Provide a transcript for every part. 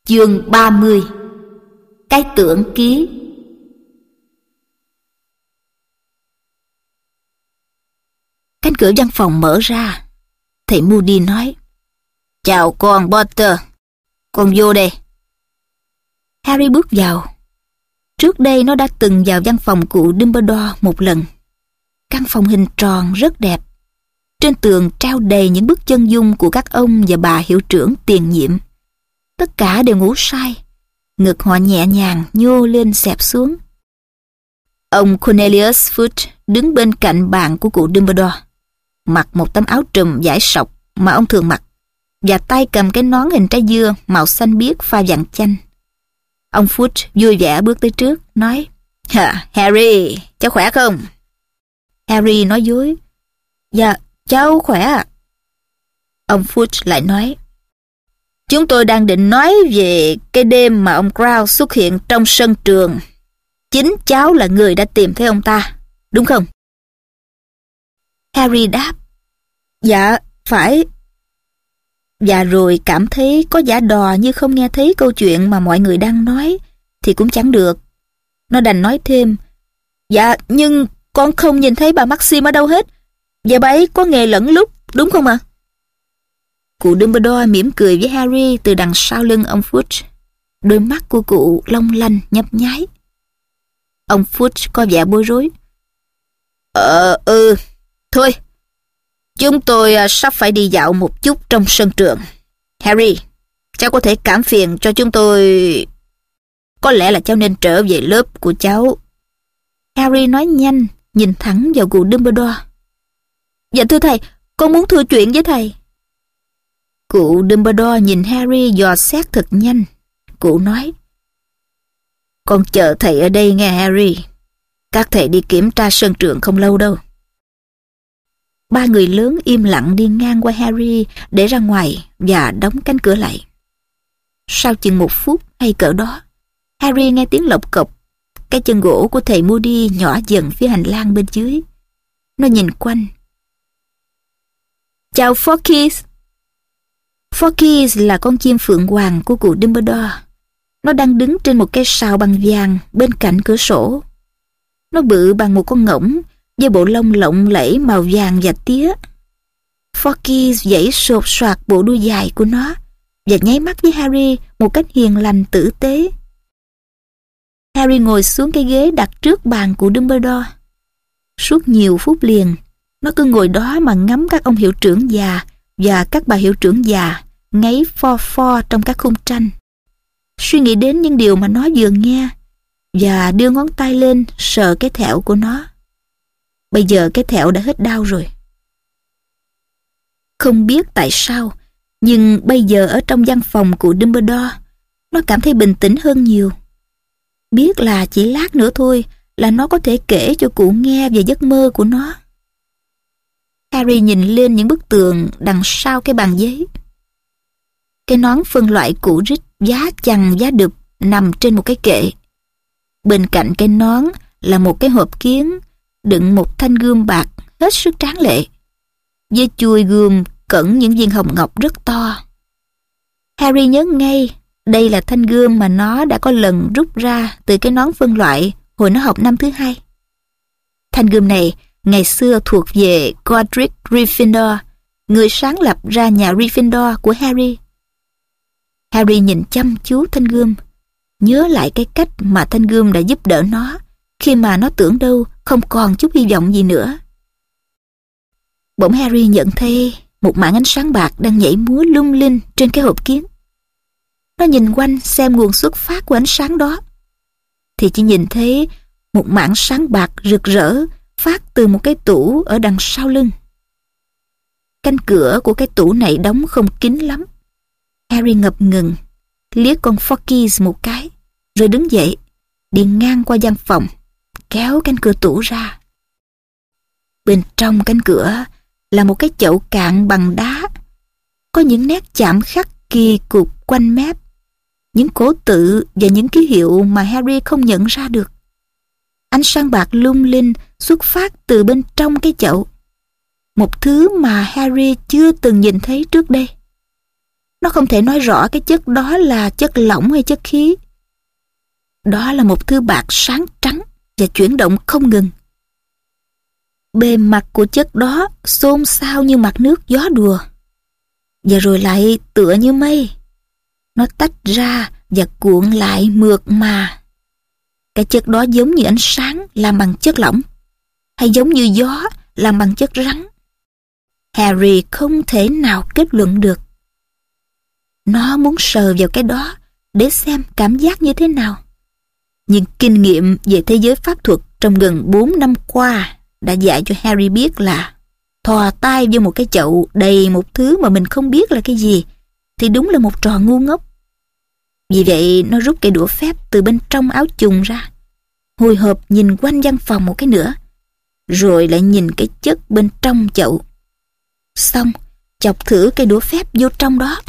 Chương 30. Cái tưởng ký. Cánh cửa văn phòng mở ra. Thầy Moody nói: "Chào con Potter, con vô đây." Harry bước vào. Trước đây nó đã từng vào văn phòng cụ Dumbledore một lần. Căn phòng hình tròn rất đẹp. Trên tường treo đầy những bức chân dung của các ông và bà hiệu trưởng tiền nhiệm. Tất cả đều ngủ say. Ngực họ nhẹ nhàng nhô lên xẹp xuống. Ông Cornelius Fudge đứng bên cạnh bàn của cụ Dumbledore, mặc một tấm áo trùm vải sọc mà ông thường mặc, và tay cầm cái nón hình trái dưa màu xanh biếc pha vàng chanh. Ông Fudge vui vẻ bước tới trước, nói: "Harry, cháu khỏe không?" Harry nói dối: "Dạ, cháu khỏe ạ." Ông Fudge lại nói: "Chúng tôi đang định nói về cái đêm mà ông Crouch xuất hiện trong sân trường. Chính cháu là người đã tìm thấy ông ta, đúng không?" Harry đáp: "Dạ, phải." Và rồi cảm thấy có giả đò như không nghe thấy câu chuyện mà mọi người đang nói thì cũng chẳng được. Nó đành nói thêm: "Dạ, nhưng con không nhìn thấy bà Maxim ở đâu hết. Và bà ấy có nghề lẫn lúc, đúng không ạ?" Cụ Dumbledore mỉm cười với Harry từ đằng sau lưng ông Fudge. Đôi mắt của cụ long lanh nhấp nháy. Ông Fudge có vẻ bối rối. Thôi, chúng tôi sắp phải đi dạo một chút trong sân trường. Harry, cháu có thể cảm phiền cho chúng tôi... Có lẽ là cháu nên trở về lớp của cháu." Harry nói nhanh, nhìn thẳng vào cụ Dumbledore. "Dạ thưa thầy, con muốn thưa chuyện với thầy." Cụ Dumbledore nhìn Harry dò xét thật nhanh. Cụ nói: "Con chờ thầy ở đây nghe Harry. Các thầy đi kiểm tra sân trường không lâu đâu." Ba người lớn im lặng đi ngang qua Harry để ra ngoài và đóng cánh cửa lại. Sau chừng 1 phút hay cỡ đó, Harry nghe tiếng lộc cộc. Cái chân gỗ của thầy Moody nhỏ dần phía hành lang bên dưới. Nó nhìn quanh. "Chào Fawkes." Fawkes là con chim phượng hoàng của cụ Dumbledore. Nó đang đứng trên một cây sào bằng vàng bên cạnh cửa sổ. Nó bự bằng một con ngỗng với bộ lông lộng lẫy màu vàng và tía. Fawkes giãy sột soạt bộ đuôi dài của nó và nháy mắt với Harry một cách hiền lành tử tế. Harry ngồi xuống cái ghế đặt trước bàn của Dumbledore. Suốt nhiều phút liền, nó cứ ngồi đó mà ngắm các ông hiệu trưởng già và các bà hiệu trưởng già ngáy pho pho trong các khung tranh, suy nghĩ đến những điều mà nó vừa nghe và đưa ngón tay lên sờ cái thẹo của nó. Bây giờ cái thẹo đã hết đau rồi. Không biết tại sao, nhưng bây giờ ở trong văn phòng của Dumbledore, nó cảm thấy bình tĩnh hơn nhiều. Biết là chỉ lát nữa thôi là nó có thể kể cho cụ nghe về giấc mơ của nó. Harry nhìn lên những bức tường đằng sau cái bàn giấy. Cái nón phân loại cũ rích giá chằng giá đụp nằm trên một cái kệ. Bên cạnh cái nón là một cái hộp kiến đựng một thanh gươm bạc hết sức tráng lệ, với chuôi gươm cẩn những viên hồng ngọc rất to. Harry nhớ ngay đây là thanh gươm mà nó đã có lần rút ra từ cái nón phân loại hồi nó học năm thứ 2. Thanh gươm này ngày xưa thuộc về Godric Gryffindor, người sáng lập ra nhà Gryffindor của Harry. Harry nhìn chăm chú thanh gươm, nhớ lại cái cách mà thanh gươm đã giúp đỡ nó khi mà nó tưởng đâu không còn chút hy vọng gì nữa. Bỗng Harry nhận thấy một mảng ánh sáng bạc đang nhảy múa lung linh trên cái hộp kiến. Nó nhìn quanh xem nguồn xuất phát của ánh sáng đó, thì chỉ nhìn thấy một mảng sáng bạc rực rỡ phát từ một cái tủ ở đằng sau lưng. Cánh cửa của cái tủ này đóng không kín lắm. Harry ngập ngừng, liếc con Fawkes một cái, rồi đứng dậy, đi ngang qua văn phòng, kéo cánh cửa tủ ra. Bên trong cánh cửa là một cái chậu cạn bằng đá, có những nét chạm khắc kỳ cục quanh mép, những cố tự và những ký hiệu mà Harry không nhận ra được. Ánh sáng bạc lung linh xuất phát từ bên trong cái chậu, một thứ mà Harry chưa từng nhìn thấy trước đây. Nó không thể nói rõ cái chất đó là chất lỏng hay chất khí. Đó là một thứ bạc sáng trắng và chuyển động không ngừng. Bề mặt của chất đó xôn xao như mặt nước gió đùa, và rồi lại tựa như mây. Nó tách ra và cuộn lại mượt mà. Cái chất đó giống như ánh sáng làm bằng chất lỏng, hay giống như gió làm bằng chất rắn. Harry không thể nào kết luận được. Nó muốn sờ vào cái đó để xem cảm giác như thế nào. Nhưng kinh nghiệm về thế giới pháp thuật trong gần 4 năm qua đã dạy cho Harry biết là thò tay vô một cái chậu đầy một thứ mà mình không biết là cái gì thì đúng là một trò ngu ngốc. Vì vậy nó rút cây đũa phép từ bên trong áo chùng ra, hồi hộp nhìn quanh văn phòng một cái nữa, rồi lại nhìn cái chất bên trong chậu. Xong chọc thử cây đũa phép vô trong đó.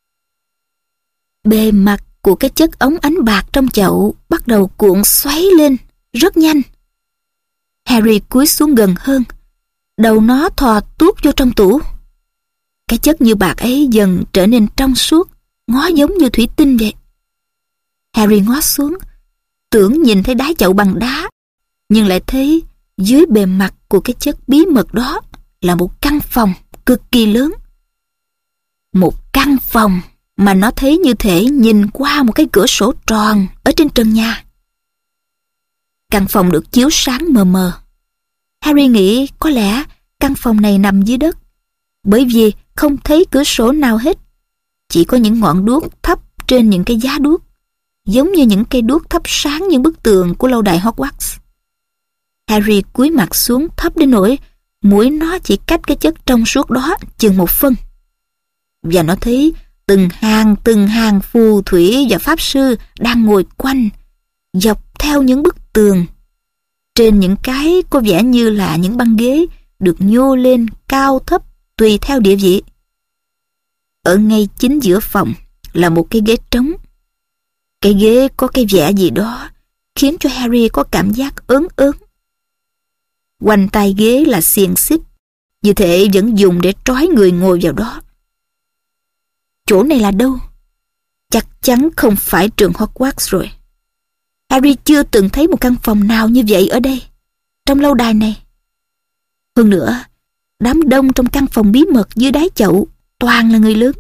Bề mặt của cái chất ống ánh bạc trong chậu bắt đầu cuộn xoáy lên rất nhanh. Harry cúi xuống gần hơn, đầu nó thò tuốt vô trong tủ. Cái chất như bạc ấy dần trở nên trong suốt, ngó giống như thủy tinh vậy. Harry ngó xuống, tưởng nhìn thấy đáy chậu bằng đá, nhưng lại thấy dưới bề mặt của cái chất bí mật đó là một căn phòng cực kỳ lớn. Một căn phòng mà nó thấy như thể nhìn qua một cái cửa sổ tròn ở trên trần nhà. Căn phòng được chiếu sáng mờ mờ. Harry nghĩ có lẽ căn phòng này nằm dưới đất, bởi vì không thấy cửa sổ nào hết. Chỉ có những ngọn đuốc thấp trên những cái giá đuốc, giống như những cây đuốc thắp sáng những bức tường của lâu đài Hogwarts. Harry cúi mặt xuống thấp đến nỗi mũi nó chỉ cách cái chất trong suốt đó chừng 1 phân. Và nó thấy từng hàng phù thủy và pháp sư đang ngồi quanh, dọc theo những bức tường. Trên những cái có vẻ như là những băng ghế được nhô lên cao thấp tùy theo địa vị. Ở ngay chính giữa phòng là một cái ghế trống. Cái ghế có cái vẻ gì đó khiến cho Harry có cảm giác ớn ớn. Quanh tay ghế là xiềng xích, như thể vẫn dùng để trói người ngồi vào đó. Chỗ này là đâu? Chắc chắn không phải trường Hogwarts rồi. Harry chưa từng thấy một căn phòng nào như vậy ở đây, trong lâu đài này. Hơn nữa, đám đông trong căn phòng bí mật dưới đáy chậu toàn là người lớn.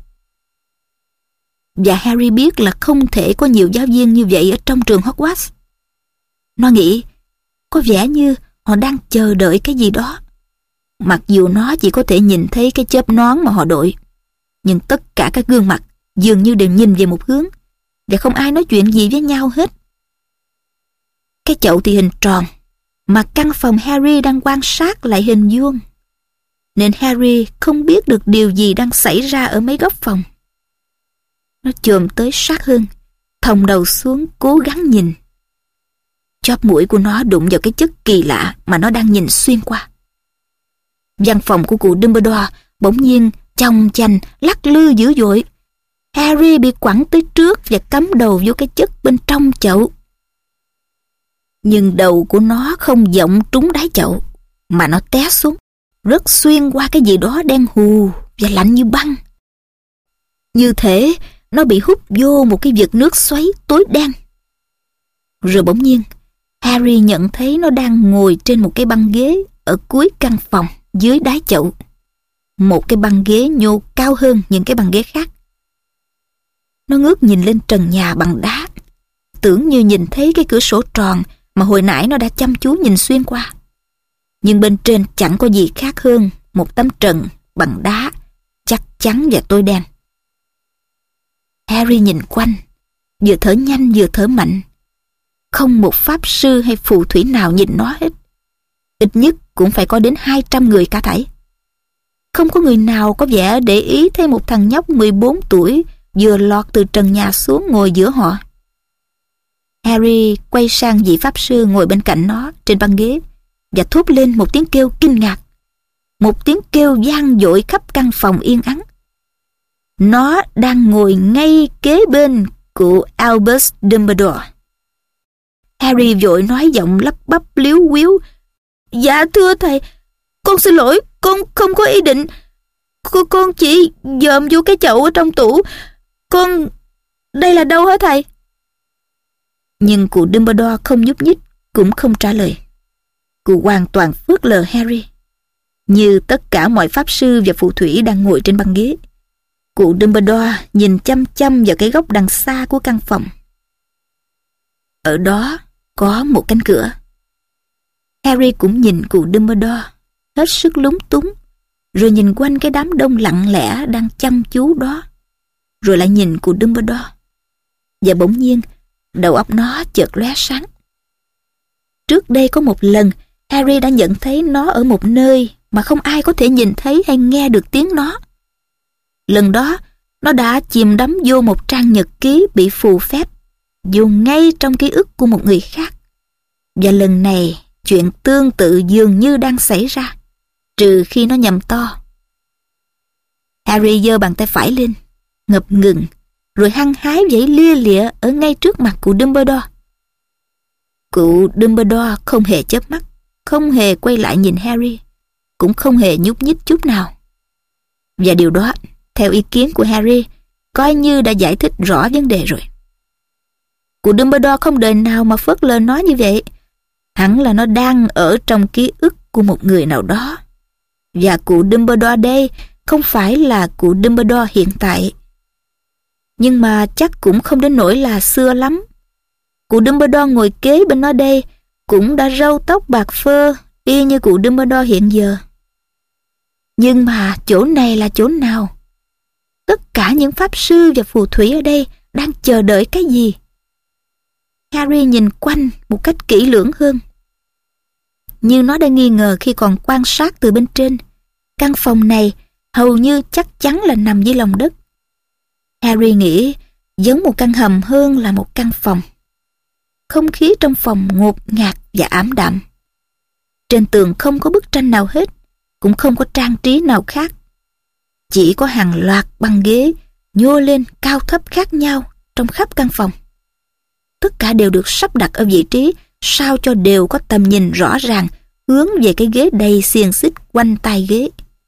Và Harry biết là không thể có nhiều giáo viên như vậy ở trong trường Hogwarts. Nó nghĩ có vẻ như họ đang chờ đợi cái gì đó, mặc dù nó chỉ có thể nhìn thấy cái chớp nón mà họ đội. Nhưng tất cả các gương mặt dường như đều nhìn về một hướng, và không ai nói chuyện gì với nhau hết. Cái chậu thì hình tròn, mà căn phòng Harry đang quan sát lại hình vuông, nên Harry không biết được điều gì đang xảy ra ở mấy góc phòng. Nó chồm tới sát hơn, thòng đầu xuống cố gắng nhìn. Chóp mũi của nó đụng vào cái chất kỳ lạ mà nó đang nhìn xuyên qua. Văn phòng của cụ Dumbledore bỗng nhiên chồng chành lắc lư dữ dội. Harry bị quẳng tới trước và cắm đầu vô cái chất bên trong chậu. Nhưng đầu của nó không dọng trúng đáy chậu, mà nó té xuống, rớt xuyên qua cái gì đó đen hù và lạnh như băng. Như thể nó bị hút vô một cái vực nước xoáy tối đen. Rồi bỗng nhiên, Harry nhận thấy nó đang ngồi trên một cái băng ghế ở cuối căn phòng dưới đáy chậu. Một cái băng ghế nhô cao hơn những cái băng ghế khác. Nó ngước nhìn lên trần nhà bằng đá, tưởng như nhìn thấy cái cửa sổ tròn mà hồi nãy nó đã chăm chú nhìn xuyên qua. Nhưng bên trên chẳng có gì khác hơn một tấm trần bằng đá, chắc chắn và tối đen. Harry nhìn quanh, vừa thở nhanh vừa thở mạnh. Không một pháp sư hay phù thủy nào nhìn nó hết. Ít nhất cũng phải có đến 200 người cả thảy. Không có người nào có vẻ để ý thấy một thằng nhóc 14 tuổi vừa lọt từ trần nhà xuống ngồi giữa họ. Harry quay sang vị pháp sư ngồi bên cạnh nó trên băng ghế và thốt lên một tiếng kêu kinh ngạc. Một tiếng kêu vang dội khắp căn phòng yên ắng. Nó đang ngồi ngay kế bên cụ Albus Dumbledore. Harry vội nói giọng lắp bắp líu quíu: "Dạ thưa thầy, con xin lỗi, con không có ý định. Con chỉ dòm vô cái chậu ở trong tủ. Con... đây là đâu hả thầy? Nhưng cụ Dumbledore không nhúc nhích, cũng không trả lời. Cụ hoàn toàn phớt lờ Harry. Như tất cả mọi pháp sư và phù thủy đang ngồi trên băng ghế, cụ Dumbledore nhìn chăm chăm vào cái góc đằng xa của căn phòng. Ở đó có một cánh cửa. Harry cũng nhìn cụ Dumbledore, hết sức lúng túng, rồi nhìn quanh cái đám đông lặng lẽ đang chăm chú đó, rồi lại nhìn cụ Dumbledore. Và bỗng nhiên, đầu óc nó chợt lóe sáng. Trước đây có một lần, Harry đã nhận thấy nó ở một nơi mà không ai có thể nhìn thấy hay nghe được tiếng nó. Lần đó, nó đã chìm đắm vô một trang nhật ký bị phù phép, vô ngay trong ký ức của một người khác. Và lần này, chuyện tương tự dường như đang xảy ra, trừ khi nó nhầm to. Harry giơ bàn tay phải lên, ngập ngừng, rồi hăng hái vẫy lia lịa ở ngay trước mặt cụ Dumbledore. Cụ Dumbledore không hề chớp mắt, không hề quay lại nhìn Harry, cũng không hề nhúc nhích chút nào. Và điều đó, theo ý kiến của Harry, coi như đã giải thích rõ vấn đề rồi. Cụ Dumbledore không đời nào mà phớt lờ nó như vậy. Hẳn là nó đang ở trong ký ức của một người nào đó. Và cụ Dumbledore đây không phải là cụ Dumbledore hiện tại. Nhưng mà chắc cũng không đến nỗi là xưa lắm. Cụ Dumbledore ngồi kế bên nó đây cũng đã râu tóc bạc phơ y như cụ Dumbledore hiện giờ. Nhưng mà chỗ này là chỗ nào? Tất cả những pháp sư và phù thủy ở đây đang chờ đợi cái gì? Harry nhìn quanh một cách kỹ lưỡng hơn. Như nó đã nghi ngờ khi còn quan sát từ bên trên, căn phòng này hầu như chắc chắn là nằm dưới lòng đất. Harry nghĩ giống một căn hầm hơn là một căn phòng. Không khí trong phòng ngột ngạt và ảm đạm. Trên tường không có bức tranh nào hết, cũng không có trang trí nào khác. Chỉ có hàng loạt băng ghế nhô lên cao thấp khác nhau trong khắp căn phòng. Tất cả đều được sắp đặt ở vị trí sao cho đều có tầm nhìn rõ ràng hướng về cái ghế đầy xiềng xích quanh tai ghế.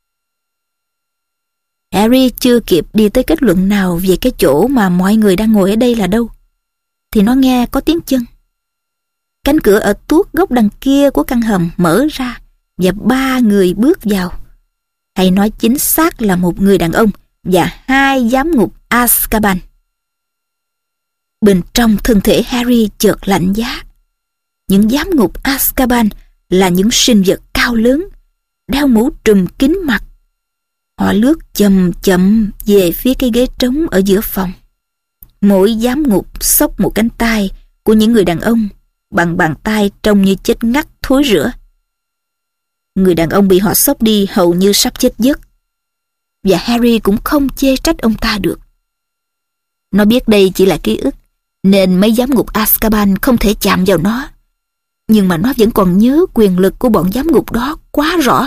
Harry chưa kịp đi tới kết luận nào về cái chỗ mà mọi người đang ngồi ở đây là đâu, thì nó nghe có tiếng chân. Cánh cửa ở tuốt góc đằng kia của căn hầm mở ra và 3 người bước vào. Hay nói chính xác là một người đàn ông và 2 giám ngục Azkaban. Bên trong thân thể Harry chợt lạnh giá. Những giám ngục Azkaban là những sinh vật cao lớn, đeo mũ trùm kín mặt. Họ lướt chậm chậm về phía cái ghế trống ở giữa phòng. Mỗi giám ngục xốc một cánh tay của những người đàn ông bằng bàn tay trông như chết ngắt thối rữa. Người đàn ông bị họ xốc đi hầu như sắp chết giấc. Và Harry cũng không chê trách ông ta được. Nó biết đây chỉ là ký ức, nên mấy giám ngục Azkaban không thể chạm vào nó. Nhưng mà nó vẫn còn nhớ quyền lực của bọn giám ngục đó quá rõ.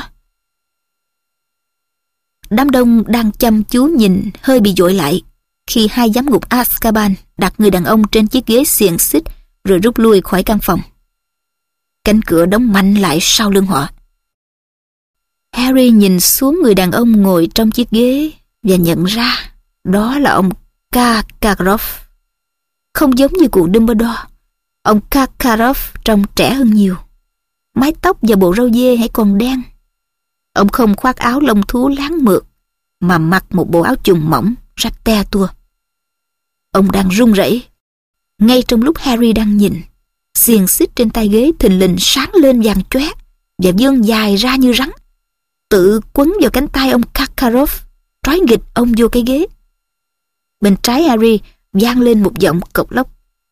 Đám đông đang chăm chú nhìn hơi bị dội lại khi 2 giám ngục Azkaban đặt người đàn ông trên chiếc ghế xiềng xích rồi rút lui khỏi căn phòng. Cánh cửa đóng mạnh lại sau lưng họ. Harry nhìn xuống người đàn ông ngồi trong chiếc ghế và nhận ra đó là ông Karkaroff. Không giống như cụ Dumbledore, ông Karkaroff trông trẻ hơn nhiều. Mái tóc và bộ râu dê hãy còn đen. Ông không khoác áo lông thú láng mượt, mà mặc một bộ áo chùng mỏng, rách te tua. Ông đang run rẩy. Ngay trong lúc Harry đang nhìn, xiềng xích trên tay ghế thình lình sáng lên vàng chóe và vươn dài ra như rắn, tự quấn vào cánh tay ông Karkaroff, trói nghịch ông vô cái ghế. Bên trái Harry vang lên một giọng cộc lốc.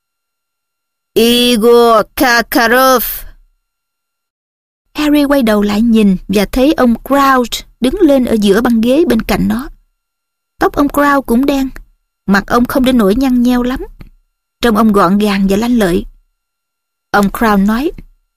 Igor Karkaroff. Harry quay đầu lại nhìn và thấy ông Crouch đứng lên ở giữa băng ghế bên cạnh nó. Tóc ông Crouch cũng đen, mặt ông không đến nỗi nhăn nheo lắm. Trông ông gọn gàng và lanh lợi. Ông Crouch nói: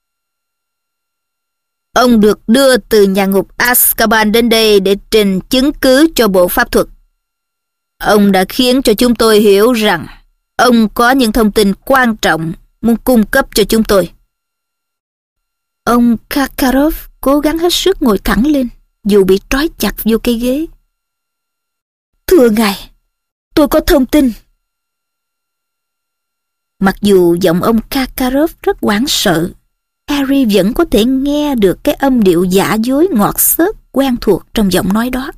Ông được đưa từ nhà ngục Azkaban đến đây để trình chứng cứ cho bộ pháp thuật. Ông đã khiến cho chúng tôi hiểu rằng ông có những thông tin quan trọng muốn cung cấp cho chúng tôi. Ông Karkaroff cố gắng hết sức ngồi thẳng lên, dù bị trói chặt vô cây ghế. Thưa ngài, tôi có thông tin. Mặc dù giọng ông Karkaroff rất hoảng sợ, Harry vẫn có thể nghe được cái âm điệu giả dối ngọt xớt quen thuộc trong giọng nói đó.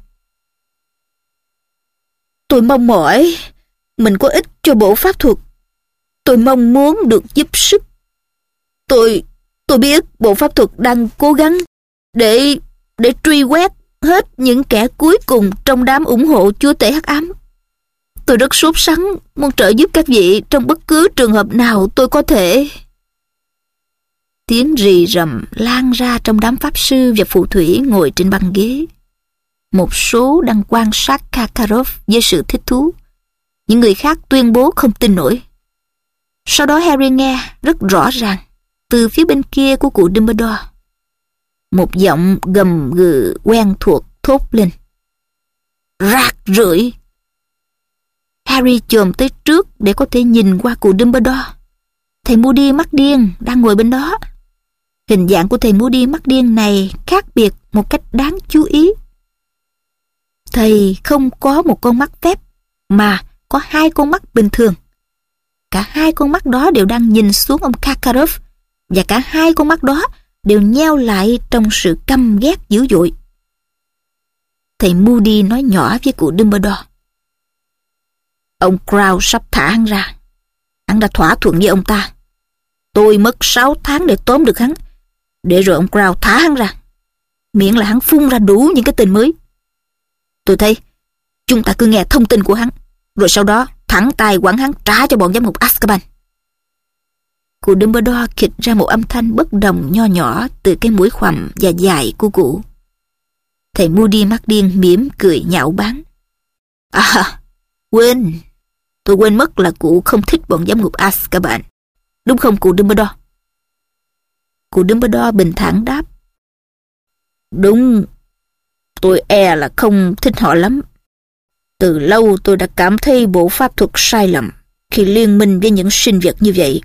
Tôi mong mỏi mình có ích cho bộ pháp thuật. Tôi mong muốn được giúp sức. Tôi biết bộ pháp thuật đang cố gắng để truy quét hết những kẻ cuối cùng trong đám ủng hộ chúa tể hắc ám. Tôi rất sốt sắng muốn trợ giúp các vị trong bất cứ trường hợp nào tôi có thể. Tiếng rì rầm lan ra trong đám pháp sư và phù thủy ngồi trên băng ghế. Một số đang quan sát Karkaroff với sự thích thú. Những người khác tuyên bố không tin nổi. Sau đó Harry nghe rất rõ ràng từ phía bên kia của cụ Dumbledore. Một giọng gầm gừ quen thuộc thốt lên. Rác rưởi! Harry chồm tới trước để có thể nhìn qua cụ Dumbledore. Thầy Moody mắt điên đang ngồi bên đó. Hình dạng của thầy Moody mắt điên này khác biệt một cách đáng chú ý. Thầy không có một con mắt phép mà có hai con mắt bình thường. Cả hai con mắt đó đều đang nhìn xuống ông Karkaroff, và cả hai con mắt đó đều nheo lại trong sự căm ghét dữ dội. Thầy Moody nói nhỏ với cụ Dumbledore. Ông Crouch sắp thả hắn ra. Hắn đã thỏa thuận với ông ta. Tôi mất 6 tháng để tóm được hắn, để rồi ông Crouch thả hắn ra. Miễn là hắn phun ra đủ những cái tên mới. Tôi thấy chúng ta cứ nghe thông tin của hắn, rồi sau đó thẳng tay quẳng hắn trả cho bọn giám ngục Azkaban. Cụ Dumbledore khịt ra một âm thanh bất đồng nho nhỏ từ cái mũi khoằm và dài của cụ. Thầy Moody mắt điên mỉm cười nhạo báng. Tôi quên mất là cụ không thích bọn giám ngục Azkaban. Đúng không cụ Dumbledore? Cụ Dumbledore bình thản đáp. Đúng, tôi e là không thích họ lắm. Từ lâu tôi đã cảm thấy bộ pháp thuật sai lầm khi liên minh với những sinh vật như vậy.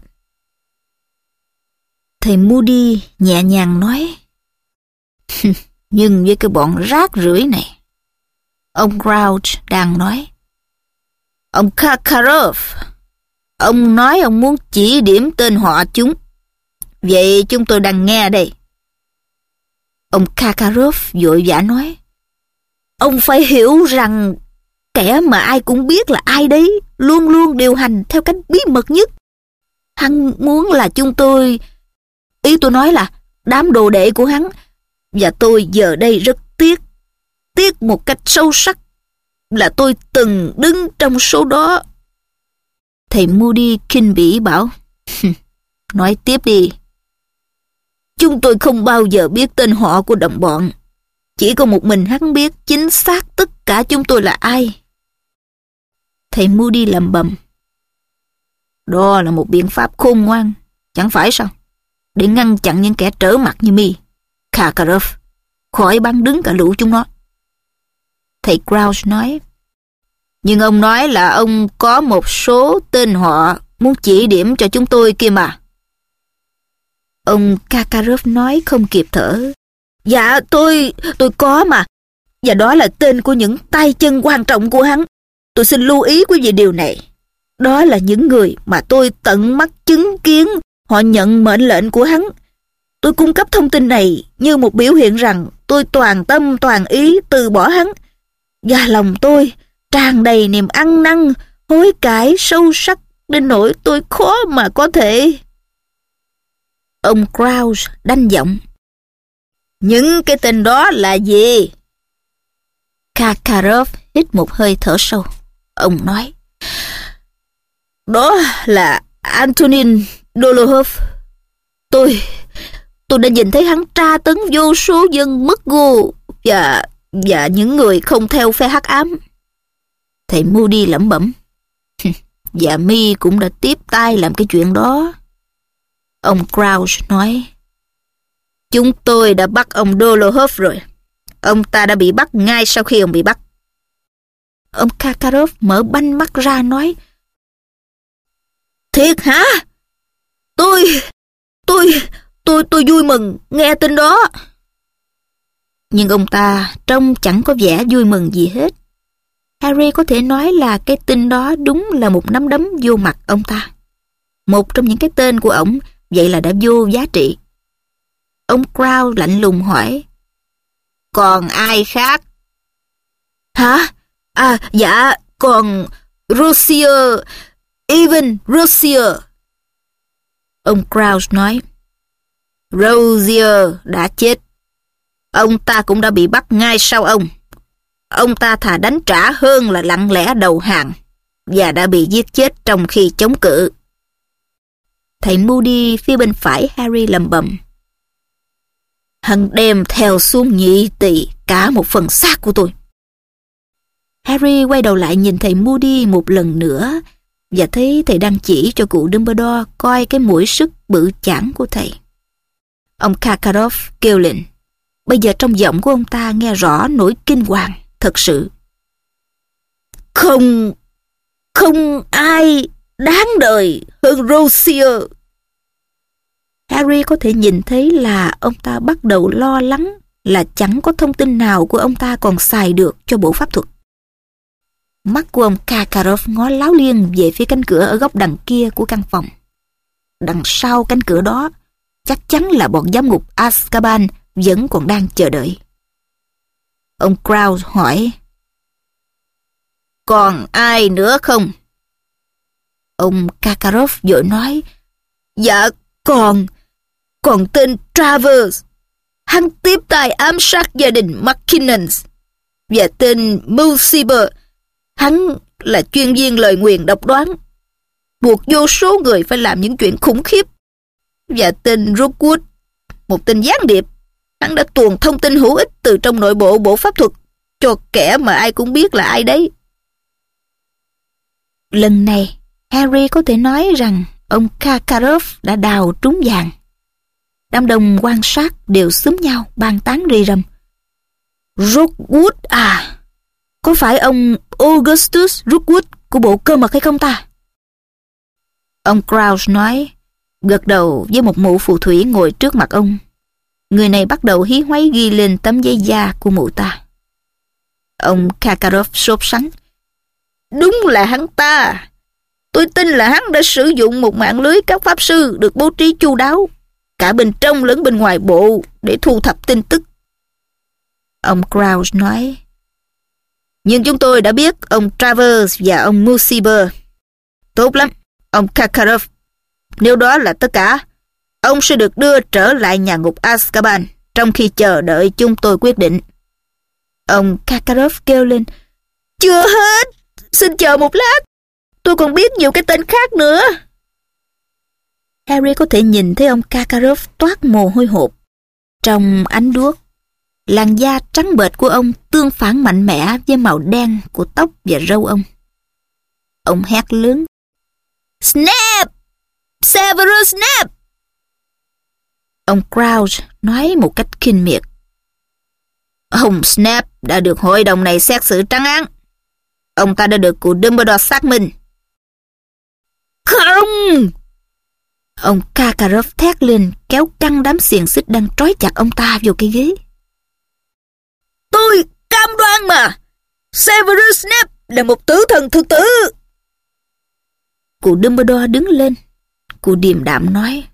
Thầy Moody nhẹ nhàng nói. Nhưng với cái bọn rác rưởi này. Ông Crouch đang nói. Ông Karkaroff, ông nói ông muốn chỉ điểm tên họ chúng. Vậy chúng tôi đang nghe đây. Ông Karkaroff vội vã nói. Ông phải hiểu rằng kẻ mà ai cũng biết là ai đấy luôn luôn điều hành theo cách bí mật nhất. Hắn muốn là chúng tôi... Ý tôi nói là đám đồ đệ của hắn. Và tôi giờ đây rất tiếc một cách sâu sắc là tôi từng đứng trong số đó. Thầy Moody khinh bỉ bảo. Nói tiếp đi. Chúng tôi không bao giờ biết tên họ của đồng bọn. Chỉ có một mình hắn biết chính xác tất cả chúng tôi là ai. Thầy Moody lẩm bẩm. Đó là một biện pháp khôn ngoan, chẳng phải sao? Để ngăn chặn những kẻ trở mặt như mi, Karkaroff, khỏi bắn đứng cả lũ chúng nó. Thầy Crouch nói. Nhưng ông nói là ông có một số tên họ muốn chỉ điểm cho chúng tôi kia mà. Ông Karkaroff nói không kịp thở. Dạ tôi có mà. Và đó là tên của những tay chân quan trọng của hắn. Tôi xin lưu ý quý vị điều này. Đó là những người mà tôi tận mắt chứng kiến họ nhận mệnh lệnh của hắn. Tôi cung cấp thông tin này như một biểu hiện rằng tôi toàn tâm toàn ý từ bỏ hắn. Và lòng tôi tràn đầy niềm ăn năn, hối cải sâu sắc đến nỗi tôi khó mà có thể. Ông Crouch đanh giọng. Những cái tên đó là gì? Karkaroff hít một hơi thở sâu. Ông nói. Đó là Antonin Dolohov. Tôi đã nhìn thấy hắn tra tấn vô số dân mất gu và những người không theo phe hắc ám. Thầy Moody lẩm bẩm. Và mi cũng đã tiếp tay làm cái chuyện đó. Ông Crouch nói. Chúng tôi đã bắt ông Dolohov rồi. Ông ta đã bị bắt ngay sau khi ông bị bắt. Ông Karkaroff mở banh mắt ra nói. Thiệt hả? Tôi vui mừng nghe tin đó. Nhưng ông ta trông chẳng có vẻ vui mừng gì hết. Harry có thể nói là cái tin đó đúng là một nắm đấm vô mặt ông ta. Một trong những cái tên của ổng vậy là đã vô giá trị. Ông Crouch lạnh lùng hỏi: "Còn ai khác?" "Hả? Dạ, còn Rozier, Evan Rozier." Ông Crouch nói: "Rozier đã chết. Ông ta cũng đã bị bắt ngay sau ông. Ông ta thà đánh trả hơn là lặng lẽ đầu hàng, và đã bị giết chết trong khi chống cự." Thầy Moody phía bên phải Harry lẩm bẩm: "Hắn đem theo xuống nhị tỳ cả một phần xác của tôi." Harry quay đầu lại nhìn thầy Moody một lần nữa và thấy thầy đang chỉ cho cụ Dumbledore coi cái mũi sứt bự chảng của thầy. Ông Karkaroff kêu lên. Bây giờ trong giọng của ông ta nghe rõ nỗi kinh hoàng thật sự. Không ai đáng đời hơn Rozier." Harry có thể nhìn thấy là ông ta bắt đầu lo lắng là chẳng có thông tin nào của ông ta còn xài được cho bộ pháp thuật. Mắt của ông Karkaroff ngó láo liên về phía cánh cửa ở góc đằng kia của căn phòng. Đằng sau cánh cửa đó, chắc chắn là bọn giám ngục Azkaban vẫn còn đang chờ đợi. Ông Crouch hỏi: "Còn ai nữa không?" Ông Karkaroff vội nói: "Dạ, còn tên Travers. Hắn tiếp tay ám sát gia đình McKinnons. Và tên Mulciber. Hắn là chuyên viên lời nguyền độc đoán, buộc vô số người phải làm những chuyện khủng khiếp. Và tên Rookwood, một tên gián điệp. Hắn đã tuồn thông tin hữu ích từ trong nội bộ bộ pháp thuật cho kẻ mà ai cũng biết là ai đấy." Lần này, Harry có thể nói rằng ông Karkaroff đã đào trúng vàng. Đám đông quan sát đều xúm nhau bàn tán rì rầm. "Rookwood à? Có phải ông Augustus Rookwood của bộ cơ mật hay không ta?" Ông Crouch nói, gật đầu với một mụ phù thủy ngồi trước mặt ông. Người này bắt đầu hí hoáy ghi lên tấm giấy da của mụ ta. Ông Karkaroff sốt sắng: "Đúng là hắn ta. Tôi tin là hắn đã sử dụng một mạng lưới các pháp sư được bố trí chu đáo, cả bên trong lẫn bên ngoài bộ, để thu thập tin tức." Ông Crouch nói: "Nhưng chúng tôi đã biết ông Travers và ông Mulciber." "Tốt lắm, ông Karkaroff. Nếu đó là tất cả, ông sẽ được đưa trở lại nhà ngục Azkaban trong khi chờ đợi chúng tôi quyết định." Ông Karkaroff kêu lên: "Chưa hết, xin chờ một lát. Tôi còn biết nhiều cái tên khác nữa." Harry có thể nhìn thấy ông Karkaroff toát mồ hôi hột. Trong ánh đuốc, làn da trắng bệch của ông tương phản mạnh mẽ với màu đen của tóc và râu ông. Ông hét lớn: "Snape! Severus Snape!" Ông Crouch nói một cách khinh miệt: "Ông Snape đã được hội đồng này xét xử trắng án. Ông ta đã được cụ Dumbledore xác minh." "Không!" Ông Karkaroff thét lên, kéo căng đám xiềng xích đang trói chặt ông ta vào cái ghế. "Tôi cam đoan mà, Severus Snape là một tử thần thực tử." Cụ Dumbledore đứng lên. Cụ điềm đạm nói: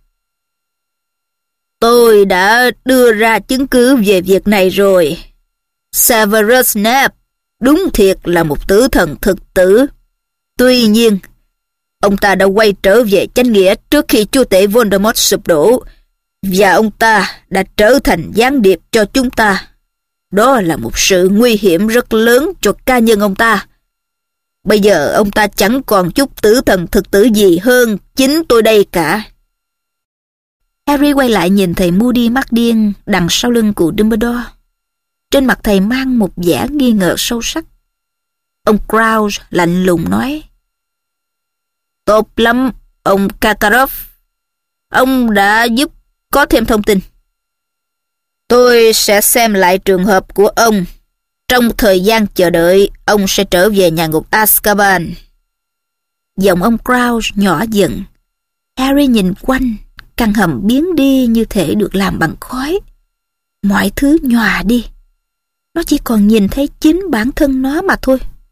"Tôi đã đưa ra chứng cứ về việc này rồi. Severus Snape đúng thiệt là một tử thần thực tử. Tuy nhiên, ông ta đã quay trở về chánh nghĩa trước khi chúa tể Voldemort sụp đổ, và ông ta đã trở thành gián điệp cho chúng ta. Đó là một sự nguy hiểm rất lớn cho cá nhân ông ta. Bây giờ ông ta chẳng còn chút tử thần thực tử gì hơn chính tôi đây cả." Harry quay lại nhìn thầy Moody mắt điên đằng sau lưng cụ Dumbledore. Trên mặt thầy mang một vẻ nghi ngờ sâu sắc. Ông Crouch lạnh lùng nói: "Tốt lắm, ông Karkaroff. Ông đã giúp có thêm thông tin. Tôi sẽ xem lại trường hợp của ông. Trong thời gian chờ đợi, ông sẽ trở về nhà ngục Azkaban." Giọng ông Crouch nhỏ dần. Harry nhìn quanh, căn hầm biến đi như thể được làm bằng khói. Mọi thứ nhòa đi. Nó chỉ còn nhìn thấy chính bản thân nó mà thôi.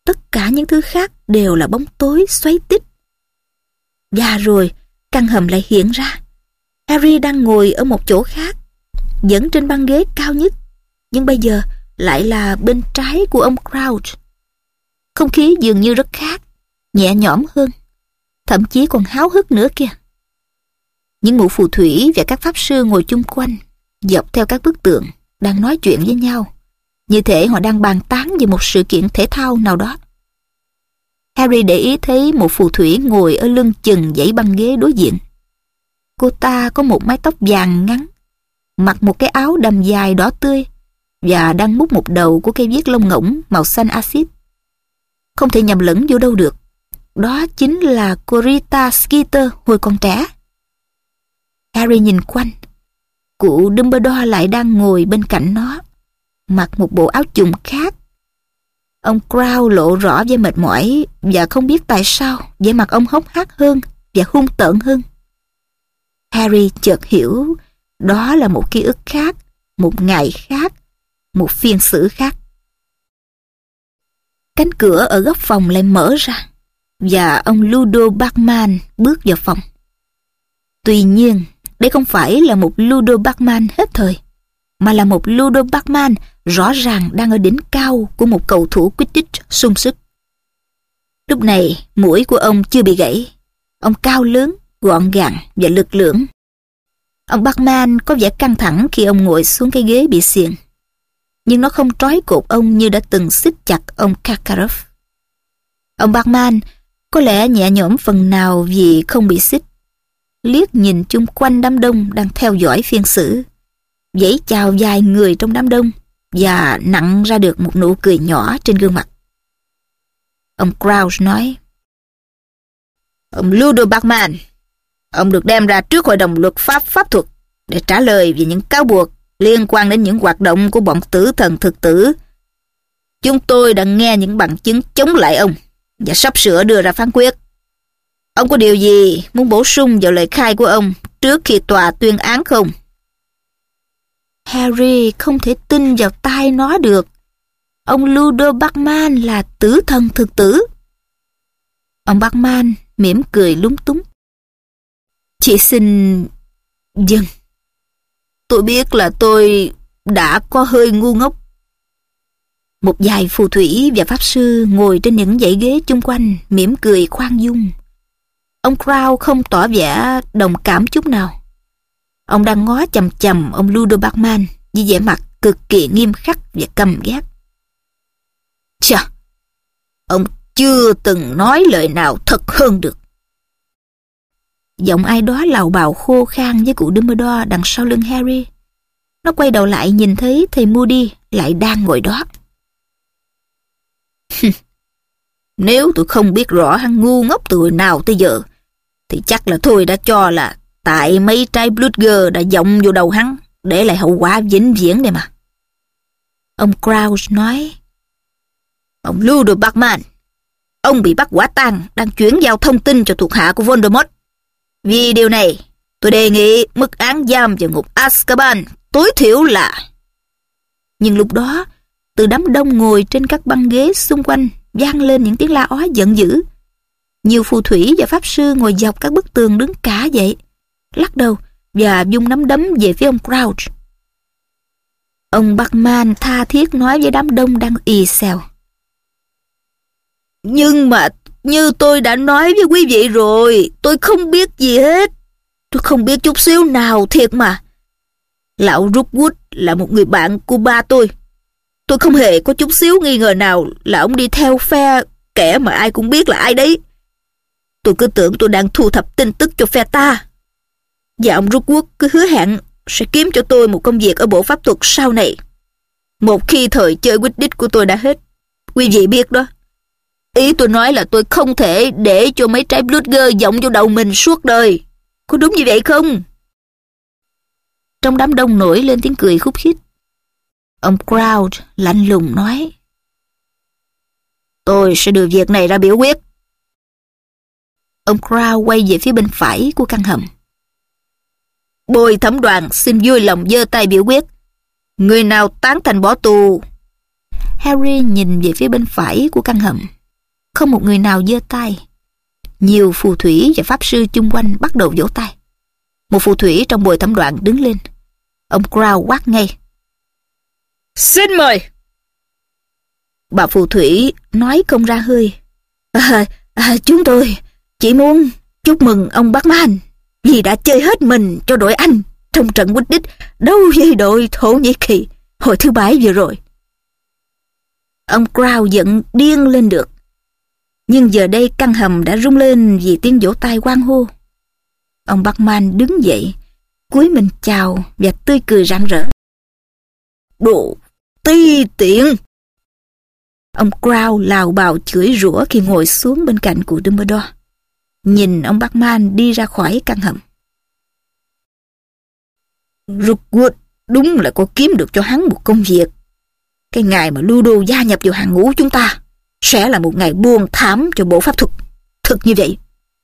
tất cả những thứ khác đều là bóng tối xoáy tít. Và rồi, căn hầm lại hiện ra. Harry đang ngồi ở một chỗ khác, vẫn trên băng ghế cao nhất, nhưng bây giờ lại là bên trái của ông Crouch. Không khí dường như rất khác, nhẹ nhõm hơn, thậm chí còn háo hức nữa kìa. Những mụ phù thủy và các pháp sư ngồi chung quanh, dọc theo các bức tượng, đang nói chuyện với nhau, như thể họ đang bàn tán về một sự kiện thể thao nào đó. Harry để ý thấy một phù thủy ngồi ở lưng chừng dãy băng ghế đối diện. Cô ta có một mái tóc vàng ngắn, mặc một cái áo đầm dài đỏ tươi và đang múc một đầu của cây viết lông ngỗng màu xanh axit. Không thể nhầm lẫn vô đâu được. Đó chính là cô Rita Skeeter hồi còn trẻ. Harry nhìn quanh. Cụ Dumbledore lại đang ngồi bên cạnh nó, mặc một bộ áo chùng khác. Ông Crouch lộ rõ vẻ mệt mỏi và không biết tại sao vẻ mặt ông hốc hác hơn và hung tợn hơn. Harry chợt hiểu đó là một ký ức khác, một ngày khác, một phiên xử khác. Cánh cửa ở góc phòng lại mở ra và ông Ludo Bagman bước vào phòng. Tuy nhiên, đây không phải là một Ludo Bagman hết thời, mà là một Ludo Bagman rõ ràng đang ở đỉnh cao của một cầu thủ Quidditch sung sức. Lúc này, mũi của ông chưa bị gãy. Ông cao lớn, gọn gàng và lực lưỡng. Ông Bagman có vẻ căng thẳng khi ông ngồi xuống cái ghế bị xiềng, nhưng nó không trói cột ông như đã từng siết chặt ông Karkaroff. Ông Bagman có lẽ nhẹ nhõm phần nào vì không bị xích. Liếc nhìn chung quanh đám đông đang theo dõi phiên xử, vẫy chào vài người trong đám đông và nặn ra được một nụ cười nhỏ trên gương mặt. Ông Crouch nói: "Ông Ludo Bagman, ông được đem ra trước hội đồng luật pháp pháp thuật để trả lời về những cáo buộc liên quan đến những hoạt động của bọn tử thần thực tử. Chúng tôi đã nghe những bằng chứng chống lại ông và sắp sửa đưa ra phán quyết. Ông có điều gì muốn bổ sung vào lời khai của ông trước khi tòa tuyên án không?" Harry không thể tin vào tai nó được. Ông Ludo Bagman là tử thần thực tử. Ông Bagman mỉm cười lúng túng. "Chị xin..." "Vâng, tôi biết là tôi đã có hơi ngu ngốc." Một vài phù thủy và pháp sư ngồi trên những dãy ghế chung quanh mỉm cười khoan dung. Ông Crouch không tỏ vẻ đồng cảm chút nào. Ông đang ngó chằm chằm ông Ludo Bagman với vẻ mặt cực kỳ nghiêm khắc và căm ghét. "Chà, ông chưa từng nói lời nào thật hơn được." Giọng ai đó lào bào khô khan với cụ Dumbledore đằng sau lưng Harry. Nó quay đầu lại nhìn thấy thầy Moody lại đang ngồi đó. "Nếu tôi không biết rõ hắn ngu ngốc từ hồi nào tới giờ, thì chắc là tôi đã cho là tại mấy trái Bludger đã dọng vô đầu hắn, để lại hậu quả vĩnh viễn đây mà." Ông Crouch nói: "Ông Ludo Bagman, ông bị bắt quả tang đang chuyển giao thông tin cho thuộc hạ của Voldemort. Vì điều này, tôi đề nghị mức án giam vào ngục Azkaban tối thiểu là..." Nhưng lúc đó, từ đám đông ngồi trên các băng ghế xung quanh vang lên những tiếng la ó giận dữ. Nhiều phù thủy và pháp sư ngồi dọc các bức tường đứng cả dậy, lắc đầu và vung nắm đấm về phía ông Crouch. Ông Bagman tha thiết nói với đám đông đang ì xèo: "Nhưng mà như tôi đã nói với quý vị rồi, tôi không biết gì hết. Tôi không biết chút xíu nào thiệt mà. Lão Rookwood là một người bạn của ba tôi. Tôi không hề có chút xíu nghi ngờ nào là ông đi theo phe kẻ mà ai cũng biết là ai đấy. Tôi cứ tưởng tôi đang thu thập tin tức cho phe ta. Và ông Rookwood cứ hứa hẹn sẽ kiếm cho tôi một công việc ở bộ pháp thuật sau này, một khi thời chơi Quidditch của tôi đã hết. Quý vị biết đó. Ý tôi nói là tôi không thể để cho mấy trái Bludger dọng vô đầu mình suốt đời. Có đúng như vậy không?" Trong đám đông nổi lên tiếng cười khúc khích. Ông Crouch lạnh lùng nói: "Tôi sẽ đưa việc này ra biểu quyết." Ông Crouch quay về phía bên phải của căn hầm. "Bồi thẩm đoàn xin vui lòng giơ tay biểu quyết. Người nào tán thành bỏ tù?" Harry nhìn về phía bên phải của căn hầm không một người nào giơ tay. Nhiều phù thủy và pháp sư chung quanh bắt đầu vỗ tay. Một phù thủy trong bồi thẩm đoàn đứng lên. Ông Crow quát ngay: "Xin mời!" Bà phù thủy nói không ra hơi: Chúng tôi chỉ muốn chúc mừng ông Bachman vì đã chơi hết mình cho đội Anh trong trận quyết đích đấu với đội Thổ Nhĩ Kỳ hồi thứ Bảy vừa rồi." Ông Crow giận điên lên được. Nhưng giờ đây căn hầm đã rung lên vì tiếng vỗ tay hoan hô. Ông Bachman đứng dậy, cúi mình chào và tươi cười rạng rỡ. "Đồ ti tiện!" Ông Crow lào bào chửi rủa khi ngồi xuống bên cạnh cụ Dumbledore, nhìn ông Bachman đi ra khỏi căn hầm. Rookwood đúng là có kiếm được cho hắn một công việc. Cái ngày mà Ludo gia nhập vào hàng ngũ chúng ta sẽ là một ngày buồn thảm cho bộ pháp thuật. Thực như vậy.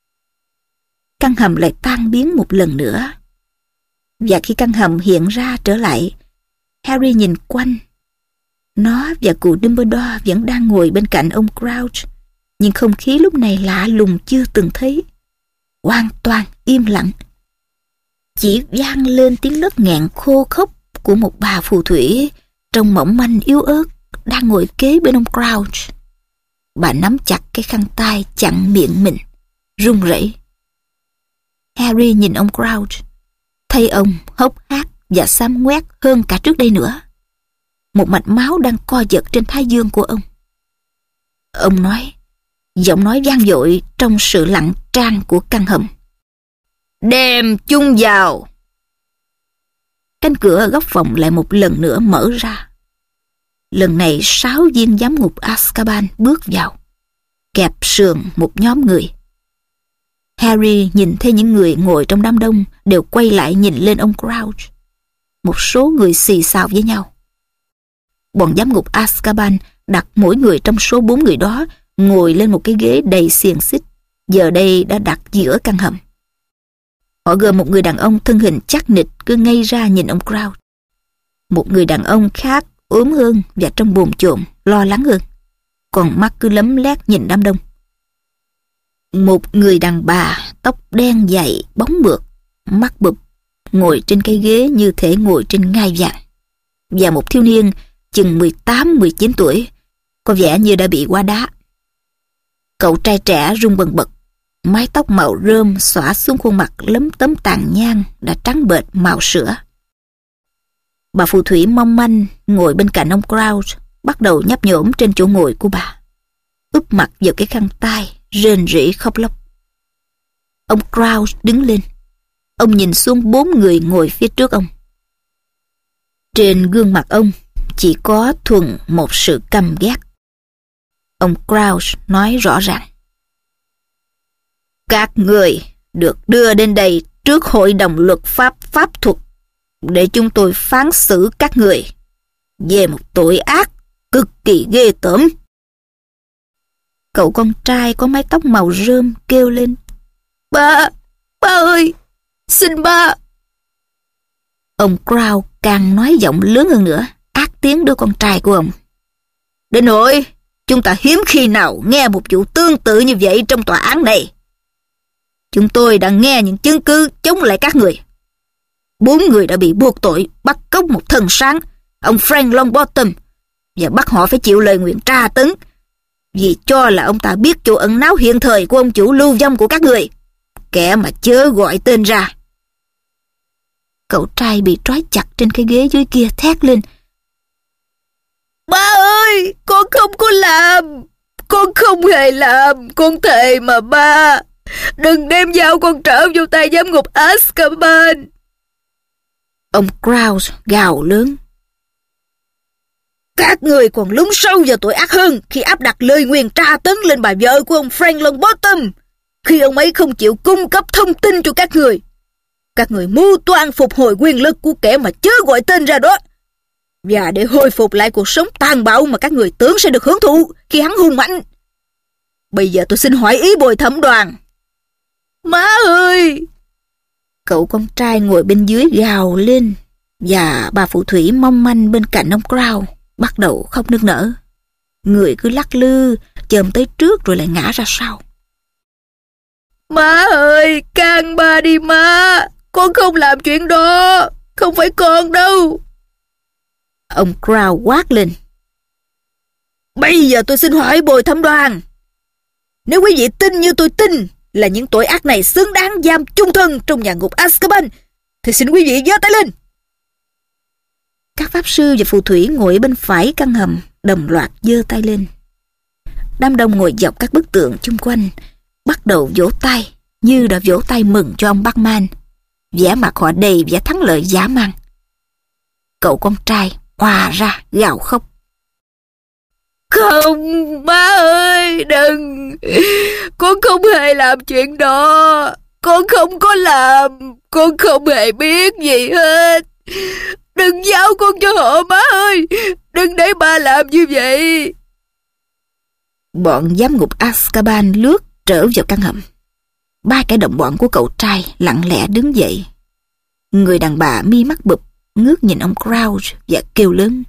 Căn hầm lại tan biến một lần nữa. Và khi căn hầm hiện ra trở lại, Harry nhìn quanh. Nó và cụ Dumbledore vẫn đang ngồi bên cạnh ông Crouch, nhưng không khí lúc này lạ lùng chưa từng thấy. Hoàn toàn im lặng. Chỉ vang lên tiếng lất nghẹn khô khốc của một bà phù thủy trông mỏng manh yếu ớt đang ngồi kế bên ông Crouch. Bà nắm chặt cái khăn tay chặn miệng mình, run rẩy. Harry nhìn ông Crouch, thấy ông hốc hác và xám ngoét hơn cả trước đây nữa. Một mạch máu đang co giật trên thái dương của ông. Ông nói, giọng nói vang dội trong sự lặng tran của căn hầm: "Đem chung vào." Cánh cửa ở góc phòng lại một lần nữa mở ra. Lần này 6 viên giám ngục Azkaban bước vào, kẹp sườn một nhóm người. Harry nhìn thấy những người ngồi trong đám đông đều quay lại nhìn lên ông Crouch. Một số người xì xào với nhau. Bọn giám ngục Azkaban đặt mỗi người trong số 4 người đó ngồi lên một cái ghế đầy xiềng xích, giờ đây đã đặt giữa căn hầm. Họ gồm một người đàn ông thân hình chắc nịch cứ ngây ra nhìn ông Crouch. Một người đàn ông khác ốm hơn và trông bồn chồn, lo lắng hơn, còn mắt cứ lấm lét nhìn đám đông. Một người đàn bà tóc đen dày bóng mượt, mắt bụp, ngồi trên cái ghế như thể ngồi trên ngai vàng. Và một thiếu niên chừng 18-19 tuổi, có vẻ như đã bị hóa đá. Cậu trai trẻ rung bần bật, mái tóc màu rơm xõa xuống khuôn mặt lấm tấm tàn nhang đã trắng bệch màu sữa. Bà phù thủy mong manh ngồi bên cạnh ông Crouch bắt đầu nhấp nhổm trên chỗ ngồi của bà, úp mặt vào cái khăn tay, rên rỉ khóc lóc. Ông Crouch đứng lên. Ông nhìn xuống 4 người ngồi phía trước ông. Trên gương mặt ông chỉ có thuần một sự căm ghét. Ông Crouch nói rõ ràng: "Các người được đưa đến đây trước hội đồng luật pháp pháp thuật để chúng tôi phán xử các người về một tội ác cực kỳ ghê tởm." Cậu con trai có mái tóc màu rơm kêu lên: Ba ơi, xin ba." Ông Crow càng nói giọng lớn hơn nữa, ác tiếng đứa con trai của ông: "Đến nỗi chúng ta hiếm khi nào nghe một vụ tương tự như vậy trong tòa án này. Chúng tôi đã nghe những chứng cứ chống lại các người. 4 người đã bị buộc tội bắt cóc một thần sáng, ông Frank Longbottom, và bắt họ phải chịu lời nguyền tra tấn vì cho là ông ta biết chỗ ẩn náu hiện thời của ông chủ lưu vong của các người, kẻ mà chớ gọi tên ra." Cậu trai bị trói chặt trên cái ghế dưới kia thét lên: "Ba ơi, con không có làm, con không hề làm, con thề mà ba. Đừng đem dao con trở vào tay giám ngục Azkaban." Ông Crouch gào lớn: "Các người còn lún sâu vào tội ác hơn khi áp đặt lời nguyền tra tấn lên bà vợ của ông Frank Longbottom, khi ông ấy không chịu cung cấp thông tin cho các người. Các người mưu toan phục hồi quyền lực của kẻ mà chớ gọi tên ra đó, và để hồi phục lại cuộc sống tàn bạo mà các người tưởng sẽ được hưởng thụ khi hắn hùng mạnh. Bây giờ tôi xin hỏi ý bồi thẩm đoàn." "Má ơi!" Cậu con trai ngồi bên dưới gào lên, và bà phù thủy mong manh bên cạnh ông Crow bắt đầu khóc nức nở. Người cứ lắc lư, chồm tới trước rồi lại ngã ra sau. Má ơi, can ba đi má. Con không làm chuyện đó. Không phải con đâu. Ông Crow quát lên. Bây giờ tôi xin hỏi bồi thẩm đoàn. Nếu quý vị tin như tôi tin là những tội ác này xứng đáng giam chung thân trong nhà ngục Azkaban, thì xin quý vị giơ tay lên. Các pháp sư và phù thủy ngồi bên phải căn hầm đồng loạt giơ tay lên. Đám đông ngồi dọc các bức tượng chung quanh bắt đầu vỗ tay như đã vỗ tay mừng cho ông Batman. Vẻ mặt họ đầy vẻ thắng lợi dã man. Cậu con trai òa ra gào khóc. Không, má ơi, đừng. Con không hề làm chuyện đó. Con không có làm. Con không hề biết gì hết. Đừng giao con cho họ, má ơi. Đừng để ba làm như vậy. Bọn giám ngục Azkaban lướt trở vào căn hầm. Ba kẻ đồng bọn của cậu trai lặng lẽ đứng dậy. Người đàn bà mi mắt bụp ngước nhìn ông Crouch và kêu lớn.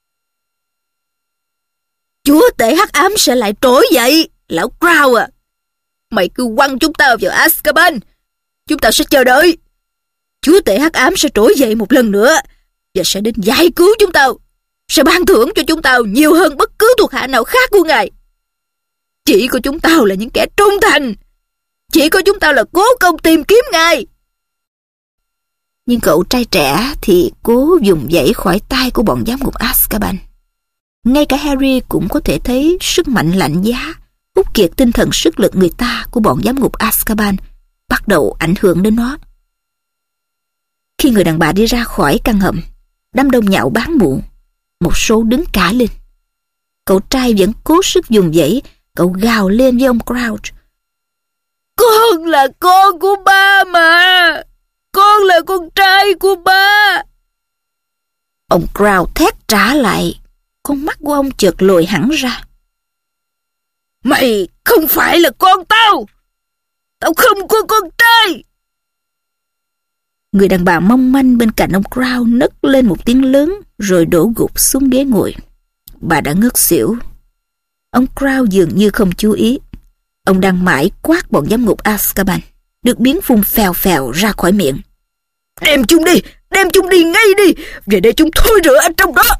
Chúa tể hắc ám sẽ lại trỗi dậy, lão Crouch à. Mày cứ quăng chúng ta vào Azkaban. Chúng ta sẽ chờ đợi. Chúa tể hắc ám sẽ trỗi dậy một lần nữa và sẽ đến giải cứu chúng ta. Sẽ ban thưởng cho chúng ta nhiều hơn bất cứ thuộc hạ nào khác của ngài. Chỉ có chúng ta là những kẻ trung thành. Chỉ có chúng ta là cố công tìm kiếm ngài. Nhưng cậu trai trẻ thì cố dùng dãy khỏi tay của bọn giám ngục Azkaban. Ngay cả Harry cũng có thể thấy sức mạnh lạnh giá, hút kiệt tinh thần sức lực người ta của bọn giám ngục Azkaban bắt đầu ảnh hưởng đến nó. Khi người đàn bà đi ra khỏi căn hầm, đám đông nhạo báng mụ, một số đứng cả lên. Cậu trai vẫn cố sức dùng dãy, cậu gào lên với ông Crouch. Con là con của ba mà. Con là con trai của ba. Ông Crouch thét trả lại. Con mắt của ông chợt lồi hẳn ra. Mày không phải là con tao. Tao không có con trai. Người đàn bà mong manh bên cạnh ông Crouch nấc lên một tiếng lớn rồi đổ gục xuống ghế ngồi. Bà đã ngất xỉu. Ông Crouch dường như không chú ý. Ông đang mãi quát bọn giám ngục Azkaban, được biến phun phèo phèo ra khỏi miệng. Đem chúng đi ngay đi, về để chúng thui rửa ở trong đó.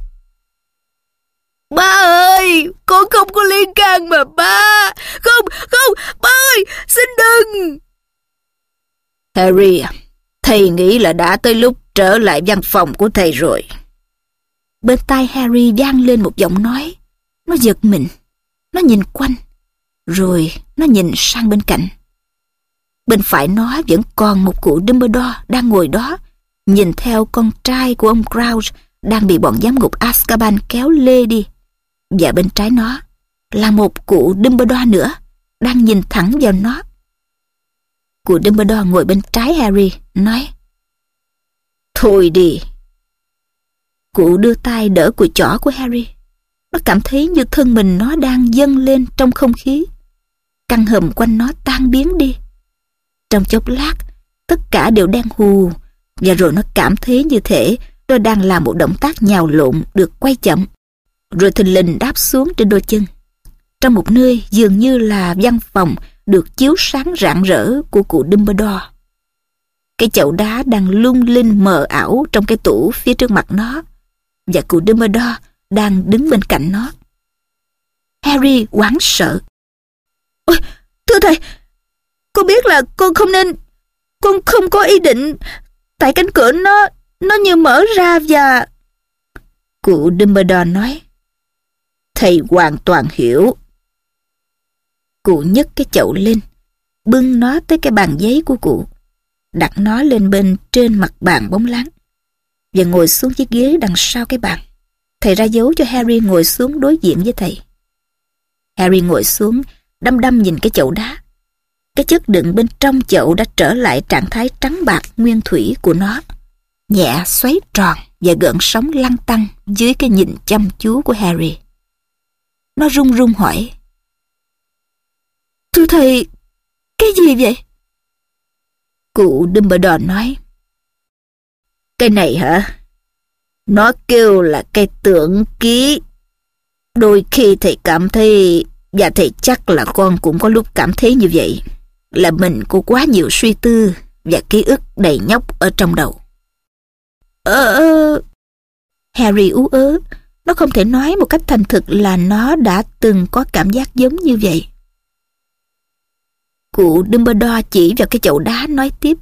Ba ơi, con không có liên can mà ba. Không, ba ơi, xin đừng. Harry à, thầy nghĩ là đã tới lúc trở lại văn phòng của thầy rồi. Bên tai Harry vang lên một giọng nói. Nó giật mình, nó nhìn quanh, rồi nó nhìn sang bên cạnh. Bên phải nó vẫn còn một cụ Dumbledore đang ngồi đó, nhìn theo con trai của ông Crouch đang bị bọn giám ngục Azkaban kéo lê đi. Và bên trái nó là một cụ Dumbledore nữa, đang nhìn thẳng vào nó. Cụ Dumbledore ngồi bên trái Harry, nói: Thôi đi. Cụ đưa tay đỡ cùi chỏ của Harry. Nó cảm thấy như thân mình nó đang dâng lên trong không khí. Căn hầm quanh nó tan biến đi. Trong chốc lát, tất cả đều đen hù, và rồi nó cảm thấy như thể nó đang làm một động tác nhào lộn được quay chậm, rồi thình lình đáp xuống trên đôi chân, trong một nơi dường như là văn phòng được chiếu sáng rạng rỡ của cụ Dumbledore. Cái chậu đá đang lung linh mờ ảo trong cái tủ phía trước mặt nó, và cụ Dumbledore đang đứng bên cạnh nó. Harry hoảng sợ. Ôi, thưa thầy, con biết là con không nên. Con không có ý định. Tại cánh cửa nó như mở ra và... Cụ Dumbledore nói: Thầy hoàn toàn hiểu. Cụ nhấc cái chậu lên, bưng nó tới cái bàn giấy của cụ, đặt nó lên bên trên mặt bàn bóng láng, và ngồi xuống chiếc ghế đằng sau cái bàn. Thầy ra dấu cho Harry ngồi xuống đối diện với thầy. Harry ngồi xuống, đăm đăm nhìn cái chậu đá. Cái chất đựng bên trong chậu đã trở lại trạng thái trắng bạc nguyên thủy của nó, nhẹ xoáy tròn và gợn sóng lăn tăn dưới cái nhìn chăm chú của Harry. Nó run run hỏi: Thưa thầy, cái gì vậy? Cụ Dumbledore nói: Cái này hả? Nó kêu là cây tượng ký. Đôi khi thầy cảm thấy, và thầy chắc là con cũng có lúc cảm thấy như vậy, là mình có quá nhiều suy tư và ký ức đầy nhóc ở trong đầu. Harry ú ớ. Nó không thể nói một cách thành thực là nó đã từng có cảm giác giống như vậy. Cụ Dumbledore chỉ vào cái chậu đá nói tiếp.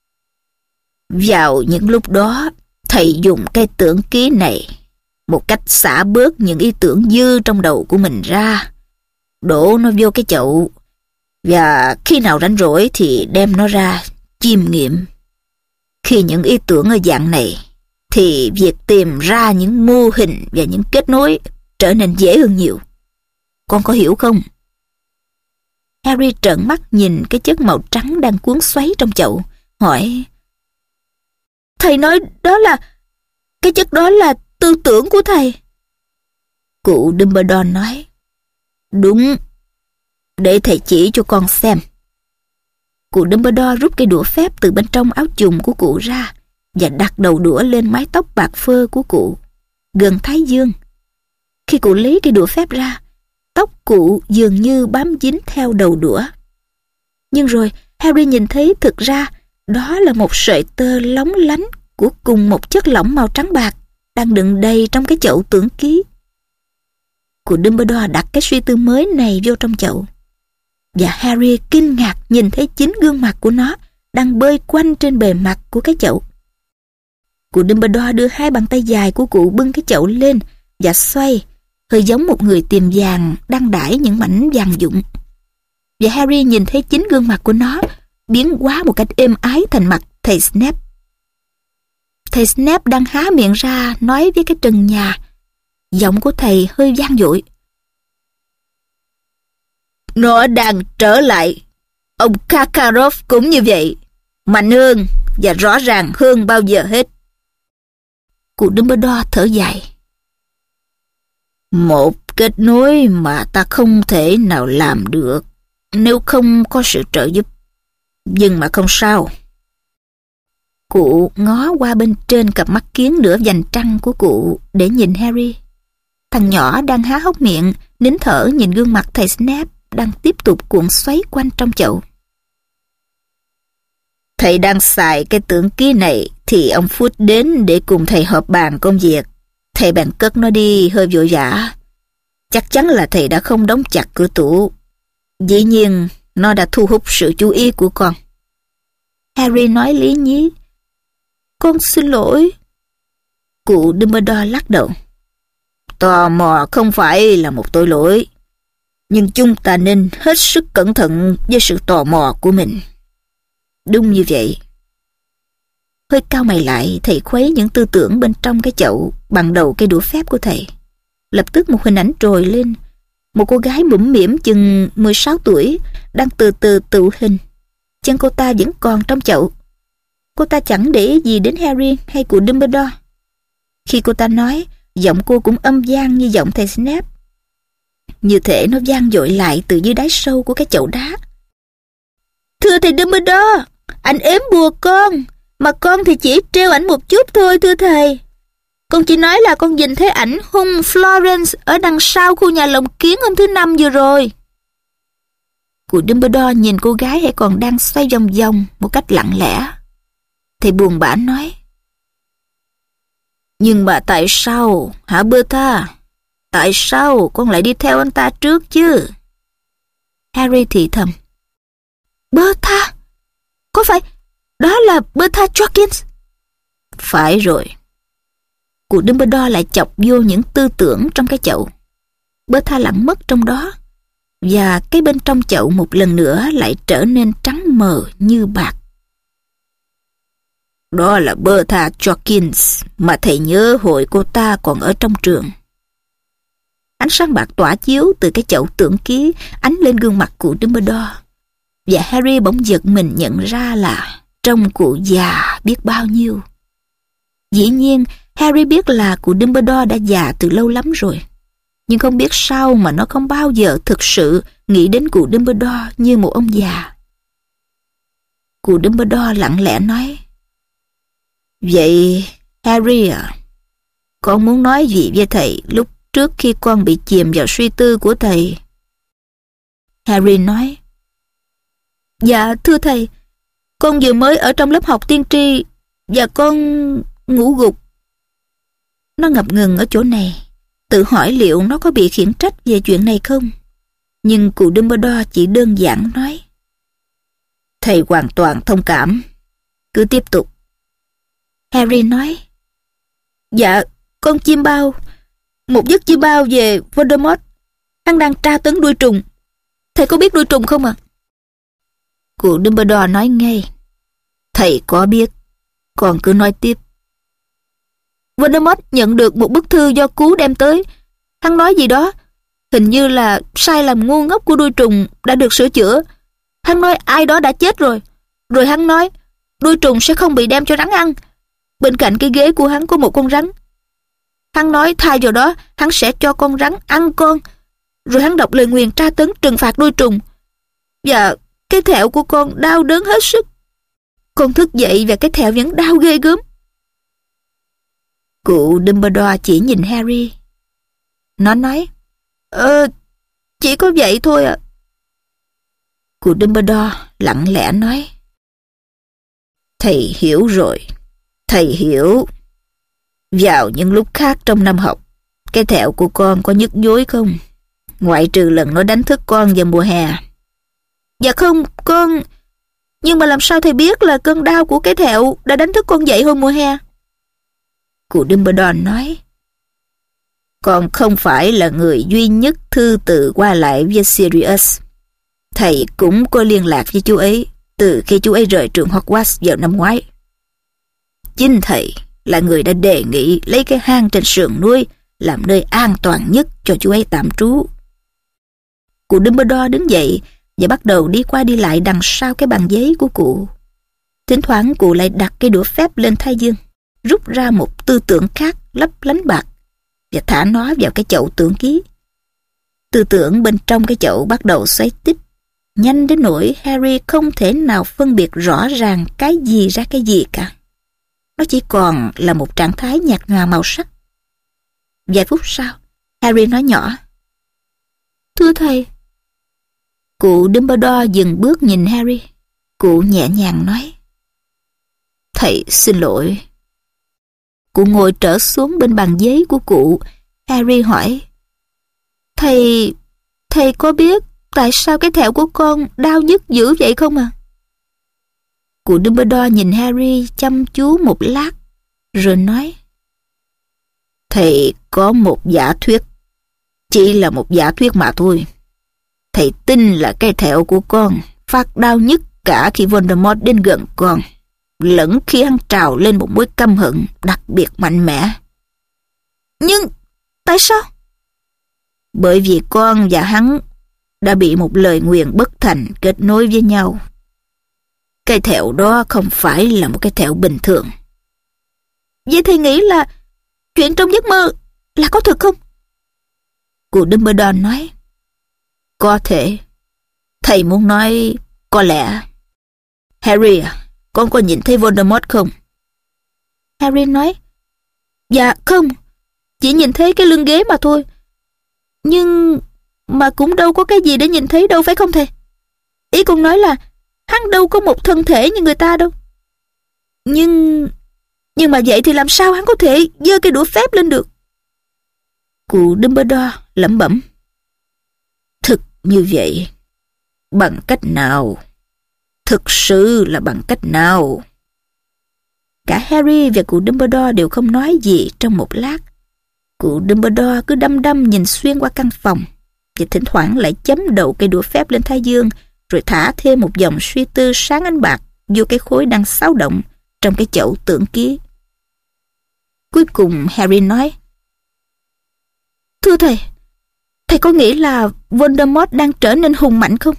Vào những lúc đó, thầy dùng cái tưởng ký này một cách xả bớt những ý tưởng dư trong đầu của mình ra, đổ nó vô cái chậu, và khi nào rảnh rỗi thì đem nó ra chiêm nghiệm. Khi những ý tưởng ở dạng này, thì việc tìm ra những mô hình và những kết nối trở nên dễ hơn nhiều. Con có hiểu không? Harry trợn mắt nhìn cái chất màu trắng đang cuốn xoáy trong chậu, hỏi: Thầy nói đó là... cái chất đó là tư tưởng của thầy? Cụ Dumbledore nói: Đúng, để thầy chỉ cho con xem. Cụ Dumbledore rút cây đũa phép từ bên trong áo chùm của cụ ra và đặt đầu đũa lên mái tóc bạc phơ của cụ, gần thái dương. Khi cụ lấy cây đũa phép ra, tóc cụ dường như bám dính theo đầu đũa. Nhưng rồi Harry nhìn thấy thực ra đó là một sợi tơ lóng lánh của cùng một chất lỏng màu trắng bạc đang đựng đầy trong cái chậu tưởng ký. Cụ Dumbledore đặt cái suy tư mới này vô trong chậu, và Harry kinh ngạc nhìn thấy chính gương mặt của nó đang bơi quanh trên bề mặt của cái chậu. Cụ Dumbledore đưa hai bàn tay dài của cụ bưng cái chậu lên và xoay, hơi giống một người tìm vàng đang đãi những mảnh vàng vụn. Và Harry nhìn thấy chính gương mặt của nó biến hóa một cách êm ái thành mặt thầy Snape. Thầy Snape đang há miệng ra nói với cái trần nhà. Giọng của thầy hơi vang dội. Nó đang trở lại. Ông Karkaroff cũng như vậy. Mạnh hơn và rõ ràng hơn bao giờ hết. Cụ Dumbledore thở dài. Một kết nối mà ta không thể nào làm được nếu không có sự trợ giúp. Nhưng mà không sao. Cụ ngó qua bên trên cặp mắt kiến nửa vành trăng của cụ để nhìn Harry. Thằng nhỏ đang há hốc miệng, nín thở nhìn gương mặt thầy Snape đang tiếp tục cuộn xoáy quanh trong chậu. Thầy đang xài cái tưởng ký này thì ông Fudge đến để cùng thầy họp bàn công việc. Thầy bèn cất nó đi hơi vội vã. Chắc chắn là thầy đã không đóng chặt cửa tủ. Dĩ nhiên nó đã thu hút sự chú ý của con. Harry nói lý nhí. Con xin lỗi. Cụ Dumbledore lắc đầu. Tò mò không phải là một tội lỗi, nhưng chúng ta nên hết sức cẩn thận với sự tò mò của mình. Đúng như vậy. Hơi cau mày lại, thầy khuấy những tư tưởng bên trong cái chậu bằng đầu cây đũa phép của thầy. Lập tức một hình ảnh trồi lên. Một cô gái mũm mĩm chừng 16 tuổi đang từ từ tụ hình. Chân cô ta vẫn còn trong chậu. Cô ta chẳng để ý gì đến Harry hay cụ Dumbledore. Khi cô ta nói, giọng cô cũng âm vang như giọng thầy Snape. Như thể nó vang dội lại từ dưới đáy sâu của cái chậu đá. Thưa thầy Dumbledore, anh ếm bùa con, mà con thì chỉ treo ảnh một chút thôi thưa thầy. Con chỉ nói là con nhìn thấy ảnh hung Florence ở đằng sau khu nhà lồng kiến hôm thứ Năm vừa rồi. Cụ Dumbledore nhìn cô gái hãy còn đang xoay vòng vòng một cách lặng lẽ. Thầy buồn bã nói. Nhưng mà tại sao, hả Bertha? Tại sao con lại đi theo anh ta trước chứ? Harry thì thầm. Bertha? Có phải đó là Bertha Jorkins? Phải rồi. Cụ Dumbledore lại chọc vô những tư tưởng trong cái chậu. Bertha lặn mất trong đó, và cái bên trong chậu một lần nữa lại trở nên trắng mờ như bạc. Đó là Bertha Jorkins mà thầy nhớ hồi cô ta còn ở trong trường. Ánh sáng bạc tỏa chiếu từ cái chậu tưởng ký ánh lên gương mặt cụ Dumbledore, và Harry bỗng giật mình nhận ra là trông cụ già biết bao nhiêu. Dĩ nhiên Harry biết là cụ Dumbledore đã già từ lâu lắm rồi, nhưng không biết sao mà nó không bao giờ thực sự nghĩ đến cụ Dumbledore như một ông già. Cụ Dumbledore lặng lẽ nói. Vậy Harry à, con muốn nói gì với thầy lúc trước khi con bị chìm vào suy tư của thầy. Harry nói, dạ thưa thầy, con vừa mới ở trong lớp học tiên tri và con ngủ gục. Nó ngập ngừng ở chỗ này, tự hỏi liệu nó có bị khiển trách về chuyện này không. Nhưng cụ Dumbledore chỉ đơn giản nói, thầy hoàn toàn thông cảm, cứ tiếp tục. Harry nói, dạ, con chim bao, một giấc chim bao về Voldemort. Hắn đang tra tấn đuôi trùng. Thầy có biết đuôi trùng không ạ? Cụ Dumbledore nói ngay, thầy có biết, con cứ nói tiếp. Voldemort nhận được một bức thư do Cú đem tới. Hắn nói gì đó, hình như là sai lầm ngu ngốc của đuôi trùng đã được sửa chữa. Hắn nói ai đó đã chết rồi. Rồi hắn nói đuôi trùng sẽ không bị đem cho rắn ăn. Bên cạnh cái ghế của hắn có một con rắn. Hắn nói thay vào đó hắn sẽ cho con rắn ăn con. Rồi hắn đọc lời nguyền tra tấn trừng phạt đuôi trùng. Và cái thẹo của con đau đớn hết sức. Con thức dậy và cái thẹo vẫn đau ghê gớm. Cụ Dumbledore chỉ nhìn Harry. Nó nói, chỉ có vậy thôi ạ. Cụ Dumbledore lặng lẽ nói, thầy hiểu rồi, thầy hiểu. Vào những lúc khác trong năm học, cái thẹo của con có nhức nhối không? Ngoại trừ lần nó đánh thức con vào mùa hè. Dạ không, con... Nhưng mà làm sao thầy biết là cơn đau của cái thẹo đã đánh thức con dậy hôm mùa hè? Cụ Dumbledore nói, con không phải là người duy nhất thư từ qua lại với Sirius. Thầy cũng có liên lạc với chú ấy từ khi chú ấy rời trường Hogwarts vào năm ngoái. Chính thầy là người đã đề nghị lấy cái hang trên sườn núi làm nơi an toàn nhất cho chú ấy tạm trú. Cụ Dumbledore đứng dậy và bắt đầu đi qua đi lại đằng sau cái bàn giấy của cụ. Thỉnh thoảng cụ lại đặt cái đũa phép lên thái dương, rút ra một tư tưởng khác lấp lánh bạc và thả nó vào cái chậu tưởng ký. Tư tưởng bên trong cái chậu bắt đầu xoay tít, nhanh đến nỗi Harry không thể nào phân biệt rõ ràng cái gì ra cái gì cả. Nó chỉ còn là một trạng thái nhạt nhòa màu sắc. Vài phút sau, Harry nói nhỏ, thưa thầy. Cụ Dumbledore dừng bước nhìn Harry. Cụ nhẹ nhàng nói, thầy xin lỗi. Cụ ngồi trở xuống bên bàn giấy của cụ. Harry hỏi, Thầy có biết tại sao cái thẹo của con đau nhức dữ vậy không à? Cụ Dumbledore nhìn Harry chăm chú một lát, rồi nói, thầy có một giả thuyết, chỉ là một giả thuyết mà thôi. Thầy tin là cái thẹo của con phát đau nhức cả khi Voldemort đến gần con, lẫn khi hắn trào lên một mối căm hận đặc biệt mạnh mẽ. Nhưng tại sao? Bởi vì con và hắn đã bị một lời nguyền bất thành kết nối với nhau. Cái thẹo đó không phải là một cái thẹo bình thường. Vậy thầy nghĩ là chuyện trong giấc mơ là có thật không? Cụ Dumbledore nói, có thể. Thầy muốn nói có lẽ. Harry à, con có nhìn thấy Voldemort không? Harry nói, dạ không, chỉ nhìn thấy cái lưng ghế mà thôi. Nhưng mà cũng đâu có cái gì để nhìn thấy đâu, phải không thầy? Ý con nói là hắn đâu có một thân thể như người ta đâu. Nhưng mà vậy thì làm sao hắn có thể giơ cái đũa phép lên được? Cụ Dumbledore lẩm bẩm, thực như vậy, bằng cách nào? Thực sự là bằng cách nào? Cả Harry và cụ Dumbledore đều không nói gì trong một lát. Cụ Dumbledore cứ đăm đăm nhìn xuyên qua căn phòng và thỉnh thoảng lại chấm đầu cây đũa phép lên thái dương, rồi thả thêm một dòng suy tư sáng ánh bạc vô cái khối đang xáo động trong cái chậu tưởng ký. Cuối cùng Harry nói, thưa thầy, thầy có nghĩ là Voldemort đang trở nên hùng mạnh không?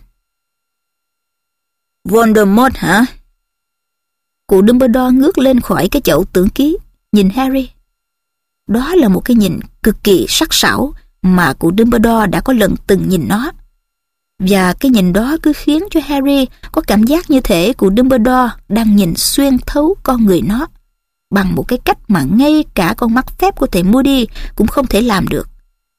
Voldemort hả? Cụ Dumbledore ngước lên khỏi cái chậu tưởng ký, nhìn Harry. Đó là một cái nhìn cực kỳ sắc sảo mà cụ Dumbledore đã có lần từng nhìn nó. Và cái nhìn đó cứ khiến cho Harry có cảm giác như thể cụ Dumbledore đang nhìn xuyên thấu con người nó, bằng một cái cách mà ngay cả con mắt phép của thầy Moody cũng không thể làm được.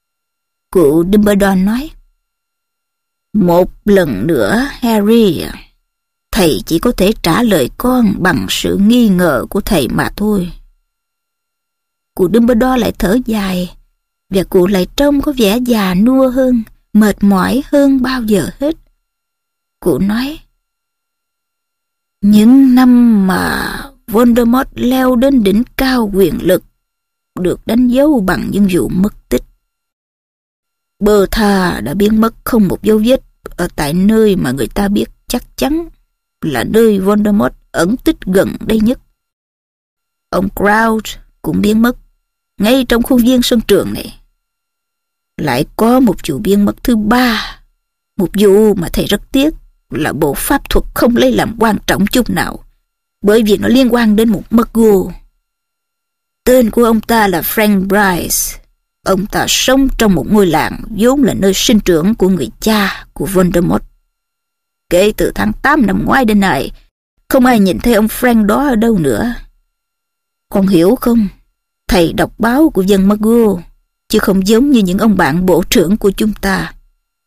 Cụ Dumbledore nói, một lần nữa, Harry, thầy chỉ có thể trả lời con bằng sự nghi ngờ của thầy mà thôi. Cụ Dumbledore lại thở dài, và cụ lại trông có vẻ già nua hơn, mệt mỏi hơn bao giờ hết. Cụ nói, những năm mà Voldemort leo đến đỉnh cao quyền lực được đánh dấu bằng những vụ mất tích. Bertha đã biến mất không một dấu vết ở tại nơi mà người ta biết chắc chắn là nơi Voldemort ẩn tích gần đây nhất. Ông Crouch cũng biến mất ngay trong khuôn viên sân trường này. Lại có một vụ biến mất thứ ba, một vụ mà thầy rất tiếc là bộ pháp thuật không lấy làm quan trọng chút nào, bởi vì nó liên quan đến một McGonagall. Tên của ông ta là Frank Bryce. Ông ta sống trong một ngôi làng vốn là nơi sinh trưởng của người cha của Voldemort. Kể từ tháng 8 năm ngoái đến nay, không ai nhìn thấy ông Frank đó ở đâu nữa. Con hiểu không? Thầy đọc báo của dân McGonagall, chứ không giống như những ông bạn bộ trưởng của chúng ta.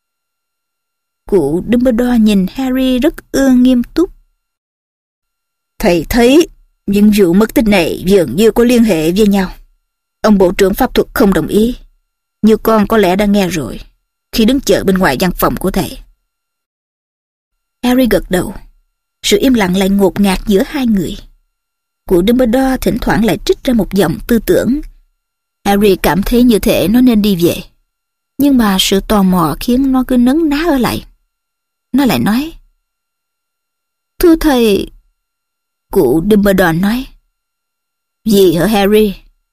Cụ Dumbledore nhìn Harry rất nghiêm túc. Thầy thấy những vụ mất tích này dường như có liên hệ với nhau. Ông bộ trưởng pháp thuật không đồng ý, như con có lẽ đã nghe rồi khi đứng chờ bên ngoài văn phòng của thầy. Harry gật đầu. Sự im lặng lại ngột ngạt giữa hai người. Cụ Dumbledore thỉnh thoảng lại trích ra một dòng tư tưởng. Harry cảm thấy như thể nó nên đi về, nhưng mà sự tò mò khiến nó cứ nấn ná ở lại. Nó lại nói, thưa thầy. Cụ Dumbledore nói, gì hả Harry?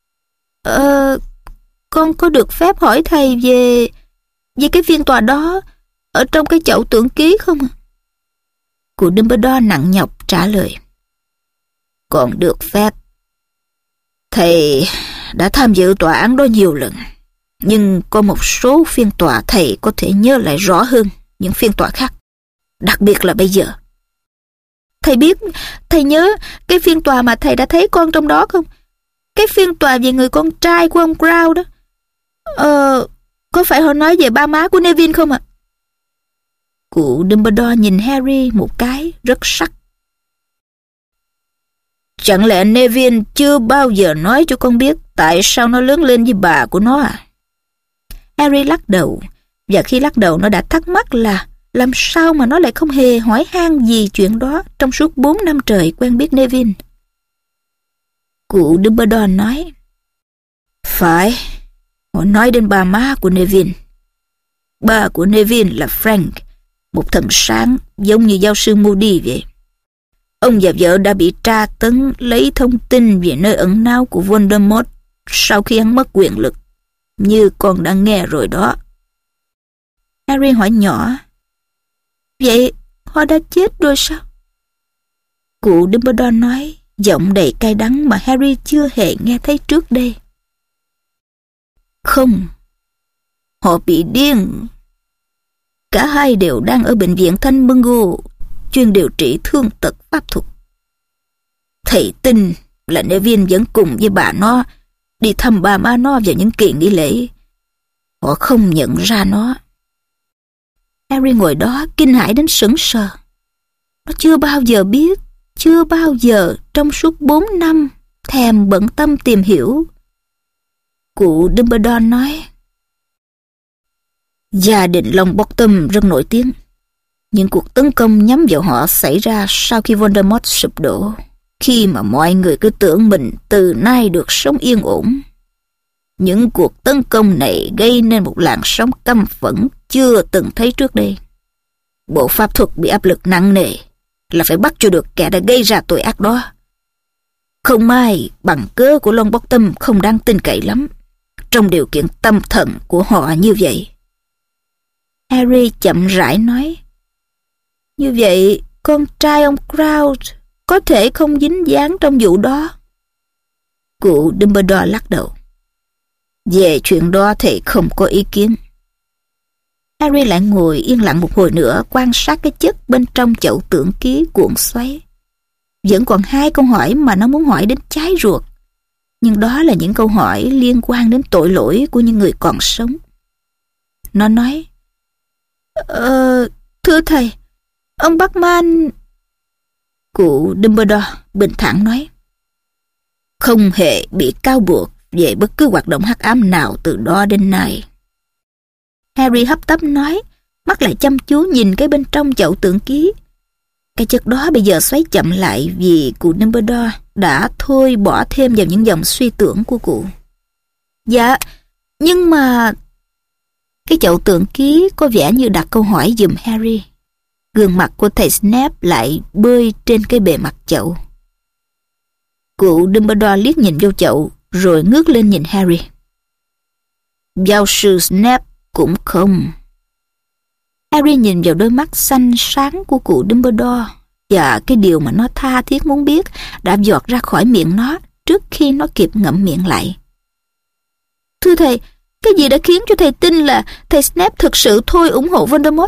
Con có được phép hỏi thầy về cái phiên tòa đó ở trong cái chậu tượng ký không ạ? Cụ Dumbledore nặng nhọc trả lời, còn được phép. Thầy đã tham dự tòa án đó nhiều lần, nhưng có một số phiên tòa thầy có thể nhớ lại rõ hơn những phiên tòa khác, đặc biệt là bây giờ. Thầy biết, thầy nhớ cái phiên tòa mà thầy đã thấy con trong đó không? Cái phiên tòa về người con trai của ông Crouch đó. Có phải họ nói về ba má của Neville không ạ? Cụ Dumbledore nhìn Harry một cái rất sắc. Chẳng lẽ Neville chưa bao giờ nói cho con biết tại sao nó lớn lên với bà của nó à? Harry lắc đầu, và khi lắc đầu nó đã thắc mắc là làm sao mà nó lại không hề hỏi han gì chuyện đó trong suốt 4 năm trời quen biết Neville. Cụ Dumbledore nói, phải, họ nói đến ba má của Neville. Ba của Neville là Frank, một thần sáng giống như giáo sư Moody vậy. Ông và vợ đã bị tra tấn lấy thông tin về nơi ẩn náu của Voldemort sau khi hắn mất quyền lực, như con đã nghe rồi đó. Harry hỏi nhỏ, vậy họ đã chết rồi sao? Cụ Dumbledore nói, giọng đầy cay đắng mà Harry chưa hề nghe thấy trước đây. Không, họ bị điên. Cả hai đều đang ở bệnh viện Thanh Mungo, chuyên điều trị thương tật pháp thuật. Thầy tin là Neville vẫn cùng với bà nó đi thăm bà má nó vào những kỳ nghỉ lễ. Họ không nhận ra nó. Harry ngồi đó kinh hãi đến sững sờ. Nó chưa bao giờ biết, chưa bao giờ trong suốt 4 năm thèm bận tâm tìm hiểu. Cụ Dumbledore nói, gia đình Longbottom rất nổi tiếng. Những cuộc tấn công nhắm vào họ xảy ra sau khi Voldemort sụp đổ, khi mà mọi người cứ tưởng mình từ nay được sống yên ổn. Những cuộc tấn công này gây nên một làn sóng căm phẫn chưa từng thấy trước đây. Bộ pháp thuật bị áp lực nặng nề là phải bắt cho được kẻ đã gây ra tội ác đó. Không may bằng cớ của Longbottom không đáng tin cậy lắm trong điều kiện tâm thần của họ như vậy. Harry chậm rãi nói, như vậy con trai ông Crouch có thể không dính dáng trong vụ đó. Cụ Dumbledore lắc đầu. Về chuyện đó thầy không có ý kiến. Harry lại ngồi yên lặng một hồi nữa quan sát cái chất bên trong chậu tượng ký cuộn xoáy. Vẫn còn 2 câu hỏi mà nó muốn hỏi đến cháy ruột. Nhưng đó là những câu hỏi liên quan đến tội lỗi của những người còn sống. nó nói: Thưa thầy, ông Bachman... Cụ Dumbledore bình thản nói: Không hề bị cáo buộc về bất cứ hoạt động hắc ám nào từ đó đến nay. Harry hấp tấp nói, mắt lại chăm chú nhìn cái bên trong chậu tượng ký. Cái chất đó bây giờ xoáy chậm lại vì cụ Dumbledore đã thôi bỏ thêm vào những dòng suy tưởng của cụ. Dạ, nhưng mà... Cái chậu tượng ký có vẻ như đặt câu hỏi giùm Harry. Gương mặt của thầy Snape lại bơi trên cái bề mặt chậu. Cụ Dumbledore liếc nhìn vô chậu rồi ngước lên nhìn Harry. Giáo sư Snape cũng không. Harry nhìn vào đôi mắt xanh sáng của cụ Dumbledore và cái điều mà nó tha thiết muốn biết đã giọt ra khỏi miệng nó trước khi nó kịp ngậm miệng lại. Thưa thầy, cái gì đã khiến cho thầy tin là thầy Snape thực sự thôi ủng hộ Voldemort?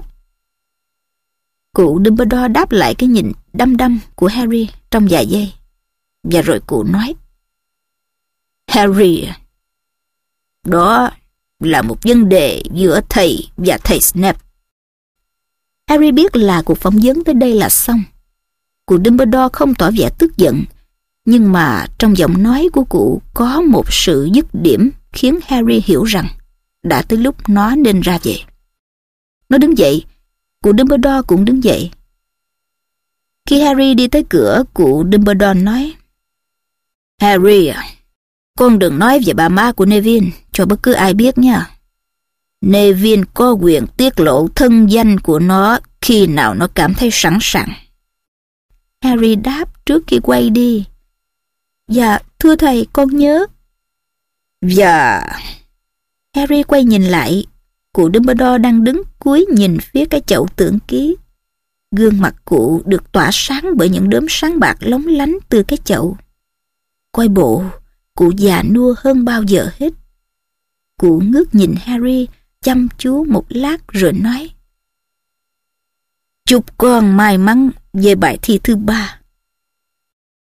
Cụ Dumbledore đáp lại cái nhìn đăm đăm của Harry trong vài giây. Và rồi cụ nói: Harry, đó là một vấn đề giữa thầy và thầy Snape. Harry biết là cuộc phỏng vấn tới đây là xong. Cụ Dumbledore không tỏ vẻ tức giận, nhưng mà trong giọng nói của cụ có một sự dứt điểm khiến Harry hiểu rằng đã tới lúc nó nên ra về. Nó đứng dậy, cụ Dumbledore cũng đứng dậy. Khi Harry đi tới cửa, cụ Dumbledore nói: Harry, con đừng nói về bà má của Neville cho bất cứ ai biết nha. Neville có quyền tiết lộ thân danh của nó khi nào nó cảm thấy sẵn sàng. Harry đáp trước khi quay đi: Dạ, thưa thầy, con nhớ. Và... Harry quay nhìn lại, cụ Dumbledore đang đứng cúi nhìn phía cái chậu tượng ký. Gương mặt cụ được tỏa sáng bởi những đốm sáng bạc lóng lánh từ cái chậu. Coi bộ, cụ già nua hơn bao giờ hết. Cụ ngước nhìn Harry chăm chú một lát rồi nói: Chúc con may mắn về bài thi thứ 3.